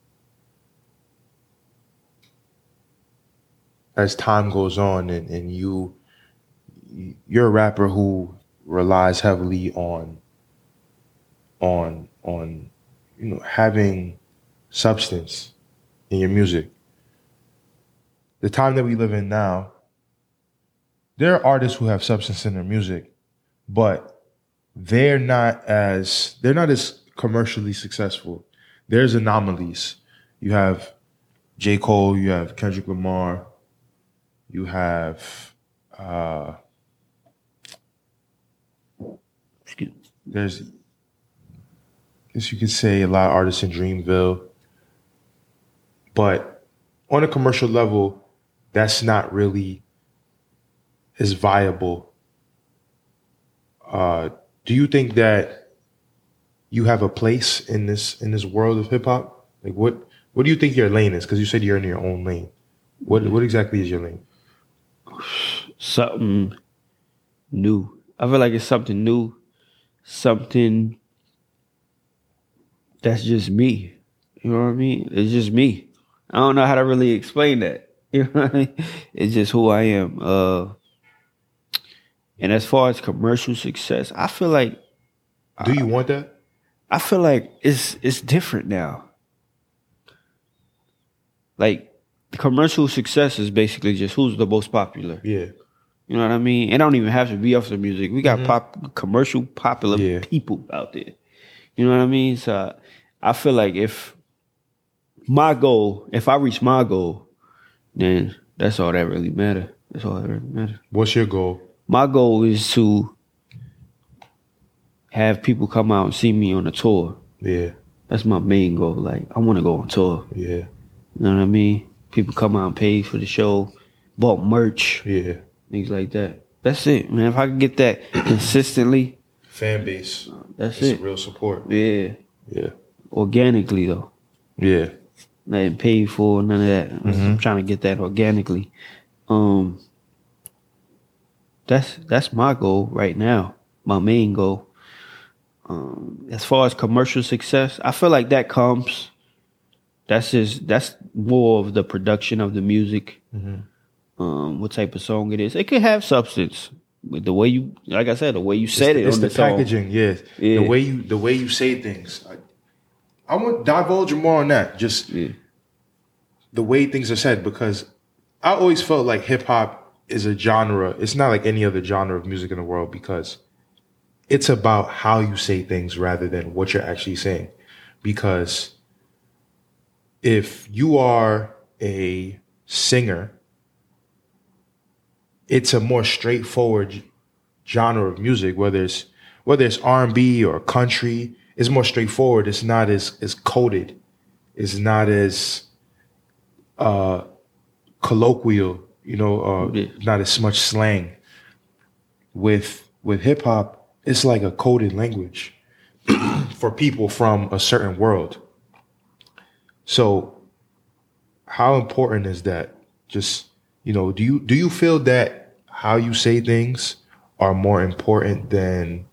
as time goes on and, and you you're a rapper who relies heavily on on on you know having substance in your music. The time that we live in now, there are artists who have substance in their music, but they're not as they're not as commercially successful. There's anomalies. You have J. Cole, you have Kendrick Lamar, you have uh, there's I guess you could say a lot of artists in Dreamville. But on a commercial level, that's not really as viable. Uh, do you think that you have a place in this in this world of hip hop? Like what what do you think your lane is? Because you said you're in your own lane. What what exactly is your lane? Something new. I feel like it's something new, something that's just me. You know what I mean? It's just me. I don't know how to really explain that. You know what I mean? It's just who I am. Uh, and as far as commercial success, I feel like. Do you want that? I feel like it's it's different now. Like the commercial success is basically just who's the most popular. Yeah. You know what I mean? It don't even have to be off the music. We got Mm-hmm. pop commercial popular Yeah. people out there. You know what I mean? So I feel like if my goal, if I reach my goal, then that's all that really matter. That's all that really matter. What's your goal? My goal is to have people come out and see me on a tour. Yeah. That's my main goal. Like I want to go on tour. Yeah. You know what I mean? People come out and pay for the show, bought merch, Yeah. things like that. That's it, man. If I can get that consistently, Fan base. that's It's it. real support. Yeah, Yeah. organically though. Yeah. Nothing paid for, none of that. Mm-hmm. I'm trying to get that organically. Um, that's that's my goal right now. My main goal. Um, as far as commercial success, I feel like that comes. That's just that's more of the production of the music. Mm-hmm. Um, what type of song it is. It could have substance. With the way you, like I said, the way you said it's, it it's on the, the song. packaging, yeah. Yeah. The way you the way you say things. I, I want to divulge more on that. Just Yeah. the way things are said, because I always felt like hip hop is a genre. It's not like any other genre of music in the world because it's about how you say things rather than what you're actually saying. Because if you are a singer, it's a more straightforward genre of music, whether it's whether it's R and B or country. It's more straightforward. It's not as as coded. It's not as uh, colloquial. You know, uh, Yeah. not as much slang. With with hip hop, it's like a coded language for people from a certain world. So, how important is that? Just you know, do you do you feel that how you say things are more important than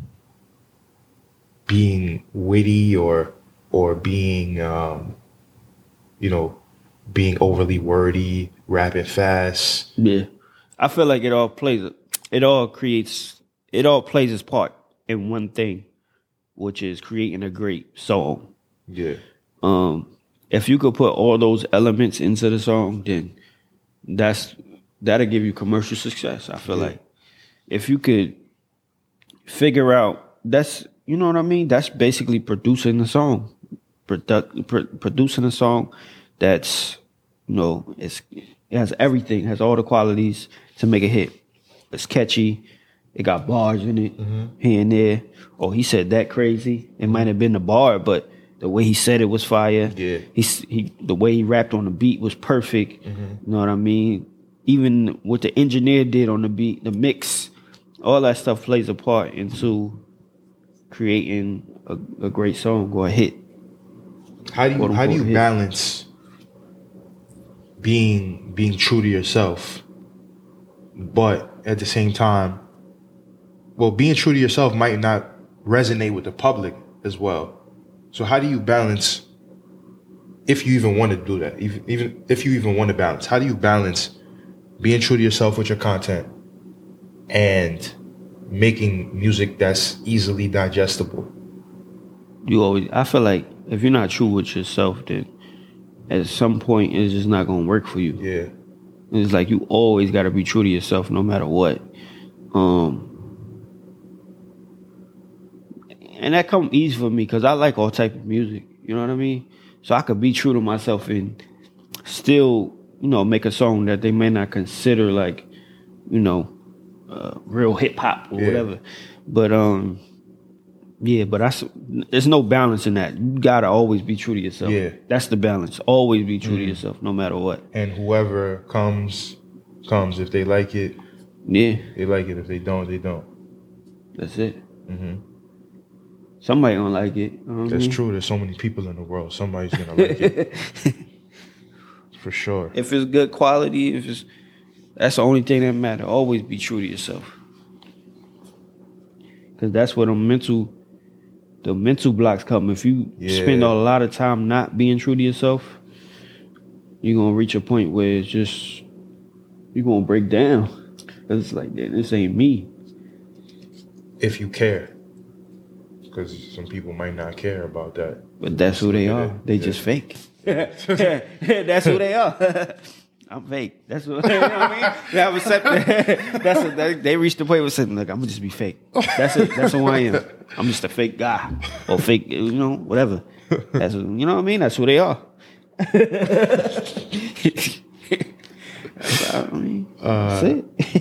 being witty or or being um, you know being overly wordy, rapping fast? Yeah, I feel like it all plays. It all creates. It all plays its part in one thing, which is creating a great song. Yeah, Um, if you could put all those elements into the song, then that's that'll give you commercial success. I feel Yeah. like if you could figure out that's you know what I mean. That's basically producing the song, Produ- pr- producing a song that's you know it's it has everything, has all the qualities to make a hit. It's catchy. It got bars in it here and there. Oh, he said that crazy. It might have been the bar, but the way he said it was fire. Yeah. He he the way he rapped on the beat was perfect. You know what I mean? Even what the engineer did on the beat, the mix, all that stuff plays a part into creating a, a great song or a hit. how do you Quote, how do you unquote, hit. balance being being true to yourself, but at the same time, well, being true to yourself might not resonate with the public as well. So how do you balance, if you even want to do that, even, even if you even want to balance, how do you balance being true to yourself with your content and making music that's easily digestible? You always, I feel like if you're not true with yourself, then at some point it's just not gonna work for you. Yeah. It's like you always got to be true to yourself, no matter what. Um, and that come easy for me because I like all type of music. You know what I mean? So I could be true to myself and still, you know, make a song that they may not consider like, you know, uh, real hip hop or Yeah. whatever. But um, yeah, but I, there's no balance in that. You gotta always be true to yourself. Yeah. That's the balance. Always be true Mm. to yourself, no matter what. And whoever comes, comes. If they like it, Yeah, they like it. If they don't, they don't. that's it. hmm Somebody gonna like it. You know what I That's mean? true. There's so many people in the world. Somebody's gonna like it. For sure. If it's good quality, if it's that's the only thing that matter. Always be true to yourself, because that's where the mental, the mental blocks come. If you Yeah. spend a lot of time not being true to yourself, you're gonna reach a point where it's just you're gonna break down. Cause it's like, this ain't me. If you care. Because some people might not care about that. But that's who they Look at are. it. They Yeah. just fake. That's who they are. I'm fake. That's what, you know what I mean. They have accept- That's what they, they reached the point where saying, "Look, I'm gonna just be fake. That's it. That's who I am. I'm just a fake guy or fake, you know, whatever. That's what, you know what I mean. That's who they are." That's what I mean. Uh, That's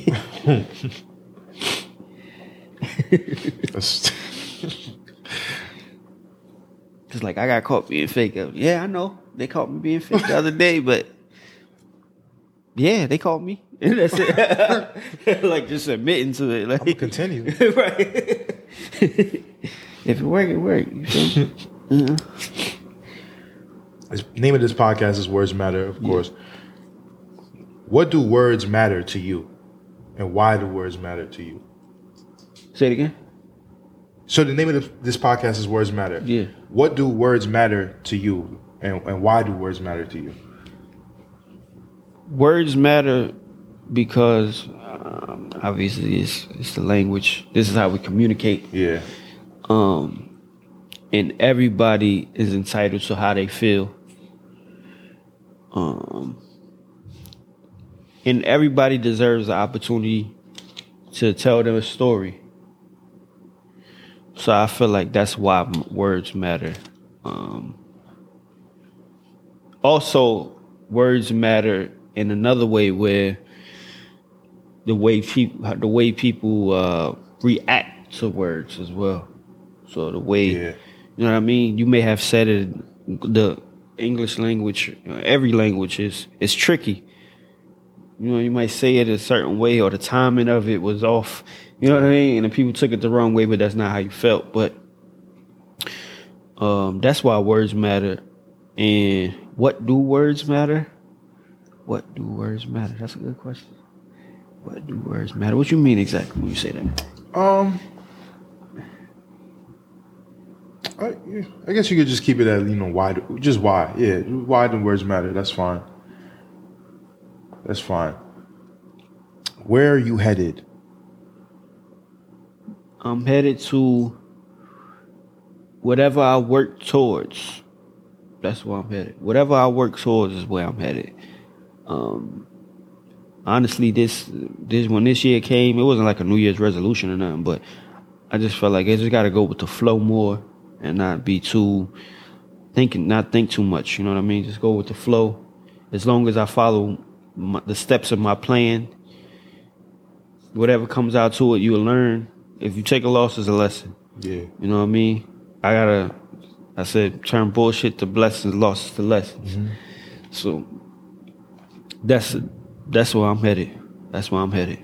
it. That's- Cause like I got caught being fake. Yeah, I know they caught me being fake the other day, but yeah, they caught me. That's it. Like just admitting to it. Like I'm gonna continue. right. If it work, it work. You feel me? Uh-huh. The name of this podcast is Words Matter, of course. What do words matter to you? And why do words matter to you? Say it again. So the name of the, this podcast is Words Matter. Yeah. What do words matter to you? And, and why do words matter to you? Words matter because um, obviously it's it's the language. This is how we communicate. Yeah. Um, and everybody is entitled to how they feel. Um, and everybody deserves the opportunity to tell them a story. So I feel like that's why m- words matter. Um, also, words matter in another way, where the way people the way people uh, react to words as well. So the way, Yeah. you know what I mean. You may have said it. The English language, you know, every language is is tricky. You know, you might say it a certain way, or the timing of it was off. You know what I mean? And the people took it the wrong way, but that's not how you felt. But um, that's why words matter. And what do words matter? What do words matter? That's a good question. What do words matter? What you mean exactly when you say that? Um, I, I guess you could just keep it at, you know, why, do, just why. Yeah, why do words matter? That's fine. That's fine. Where are you headed? I'm headed to whatever I work towards. That's where I'm headed. Whatever I work towards is where I'm headed. Um, honestly, this this when this year came, it wasn't like a New Year's resolution or nothing, but I just felt like I just got to go with the flow more and not be too thinking, not think too much. You know what I mean? Just go with the flow. As long as I follow my, the steps of my plan, whatever comes out to it, you'll learn. If you take a loss, it's a lesson. Yeah. You know what I mean? I gotta, I said, turn bullshit to blessings, losses to lessons. Mm-hmm. So that's that's where I'm headed. That's where I'm headed.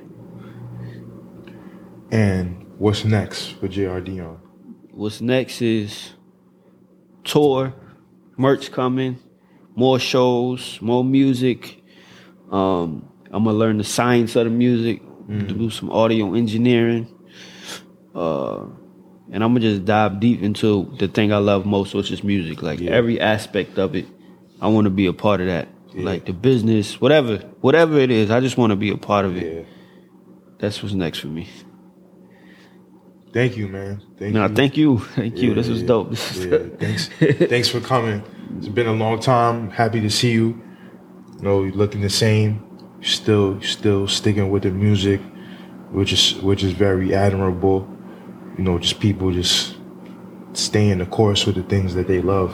And what's next for J R Dion? What's next is tour, merch coming, more shows, more music. Um, I'm gonna learn the science of the music, Mm. do some audio engineering. Uh, and I'm gonna just dive deep into the thing I love most, which is music. Like Yeah. every aspect of it, I want to be a part of that. Yeah. Like the business, whatever, whatever it is, I just want to be a part of it. Yeah. That's what's next for me. Thank you, man. Thank No, you. thank you, thank you. Yeah, This was yeah, dope. This yeah. Thanks. Thanks for coming. It's been a long time. Happy to see you. You know, you're looking the same. Still, still sticking with the music, which is which is very admirable. You know, just people just staying the course with the things that they love.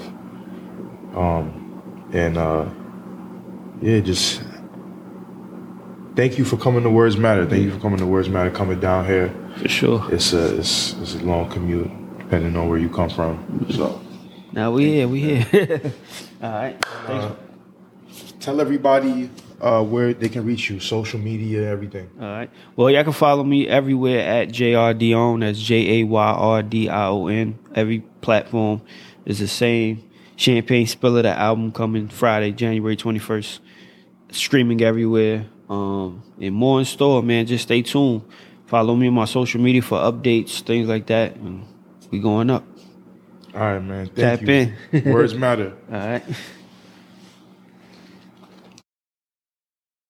Um, and uh, yeah, just thank you for coming to Words Matter. Thank you for coming to Words Matter. Coming down here. For sure. It's a it's, it's a long commute, depending on where you come from. So Now we here, we here. All right. Thanks. uh, tell everybody uh, where they can reach you, social media, everything. All right. Well, y'all can follow me everywhere at J R Dion. That's J A Y R D I O N. Every platform is the same. Champagne Spiller, the album coming Friday, January twenty-first. Streaming everywhere. Um, and more in store, man. Just stay tuned. Follow me on my social media for updates, things like that. And we going up. All right, man. Thank Tap you. in. Words matter. All right.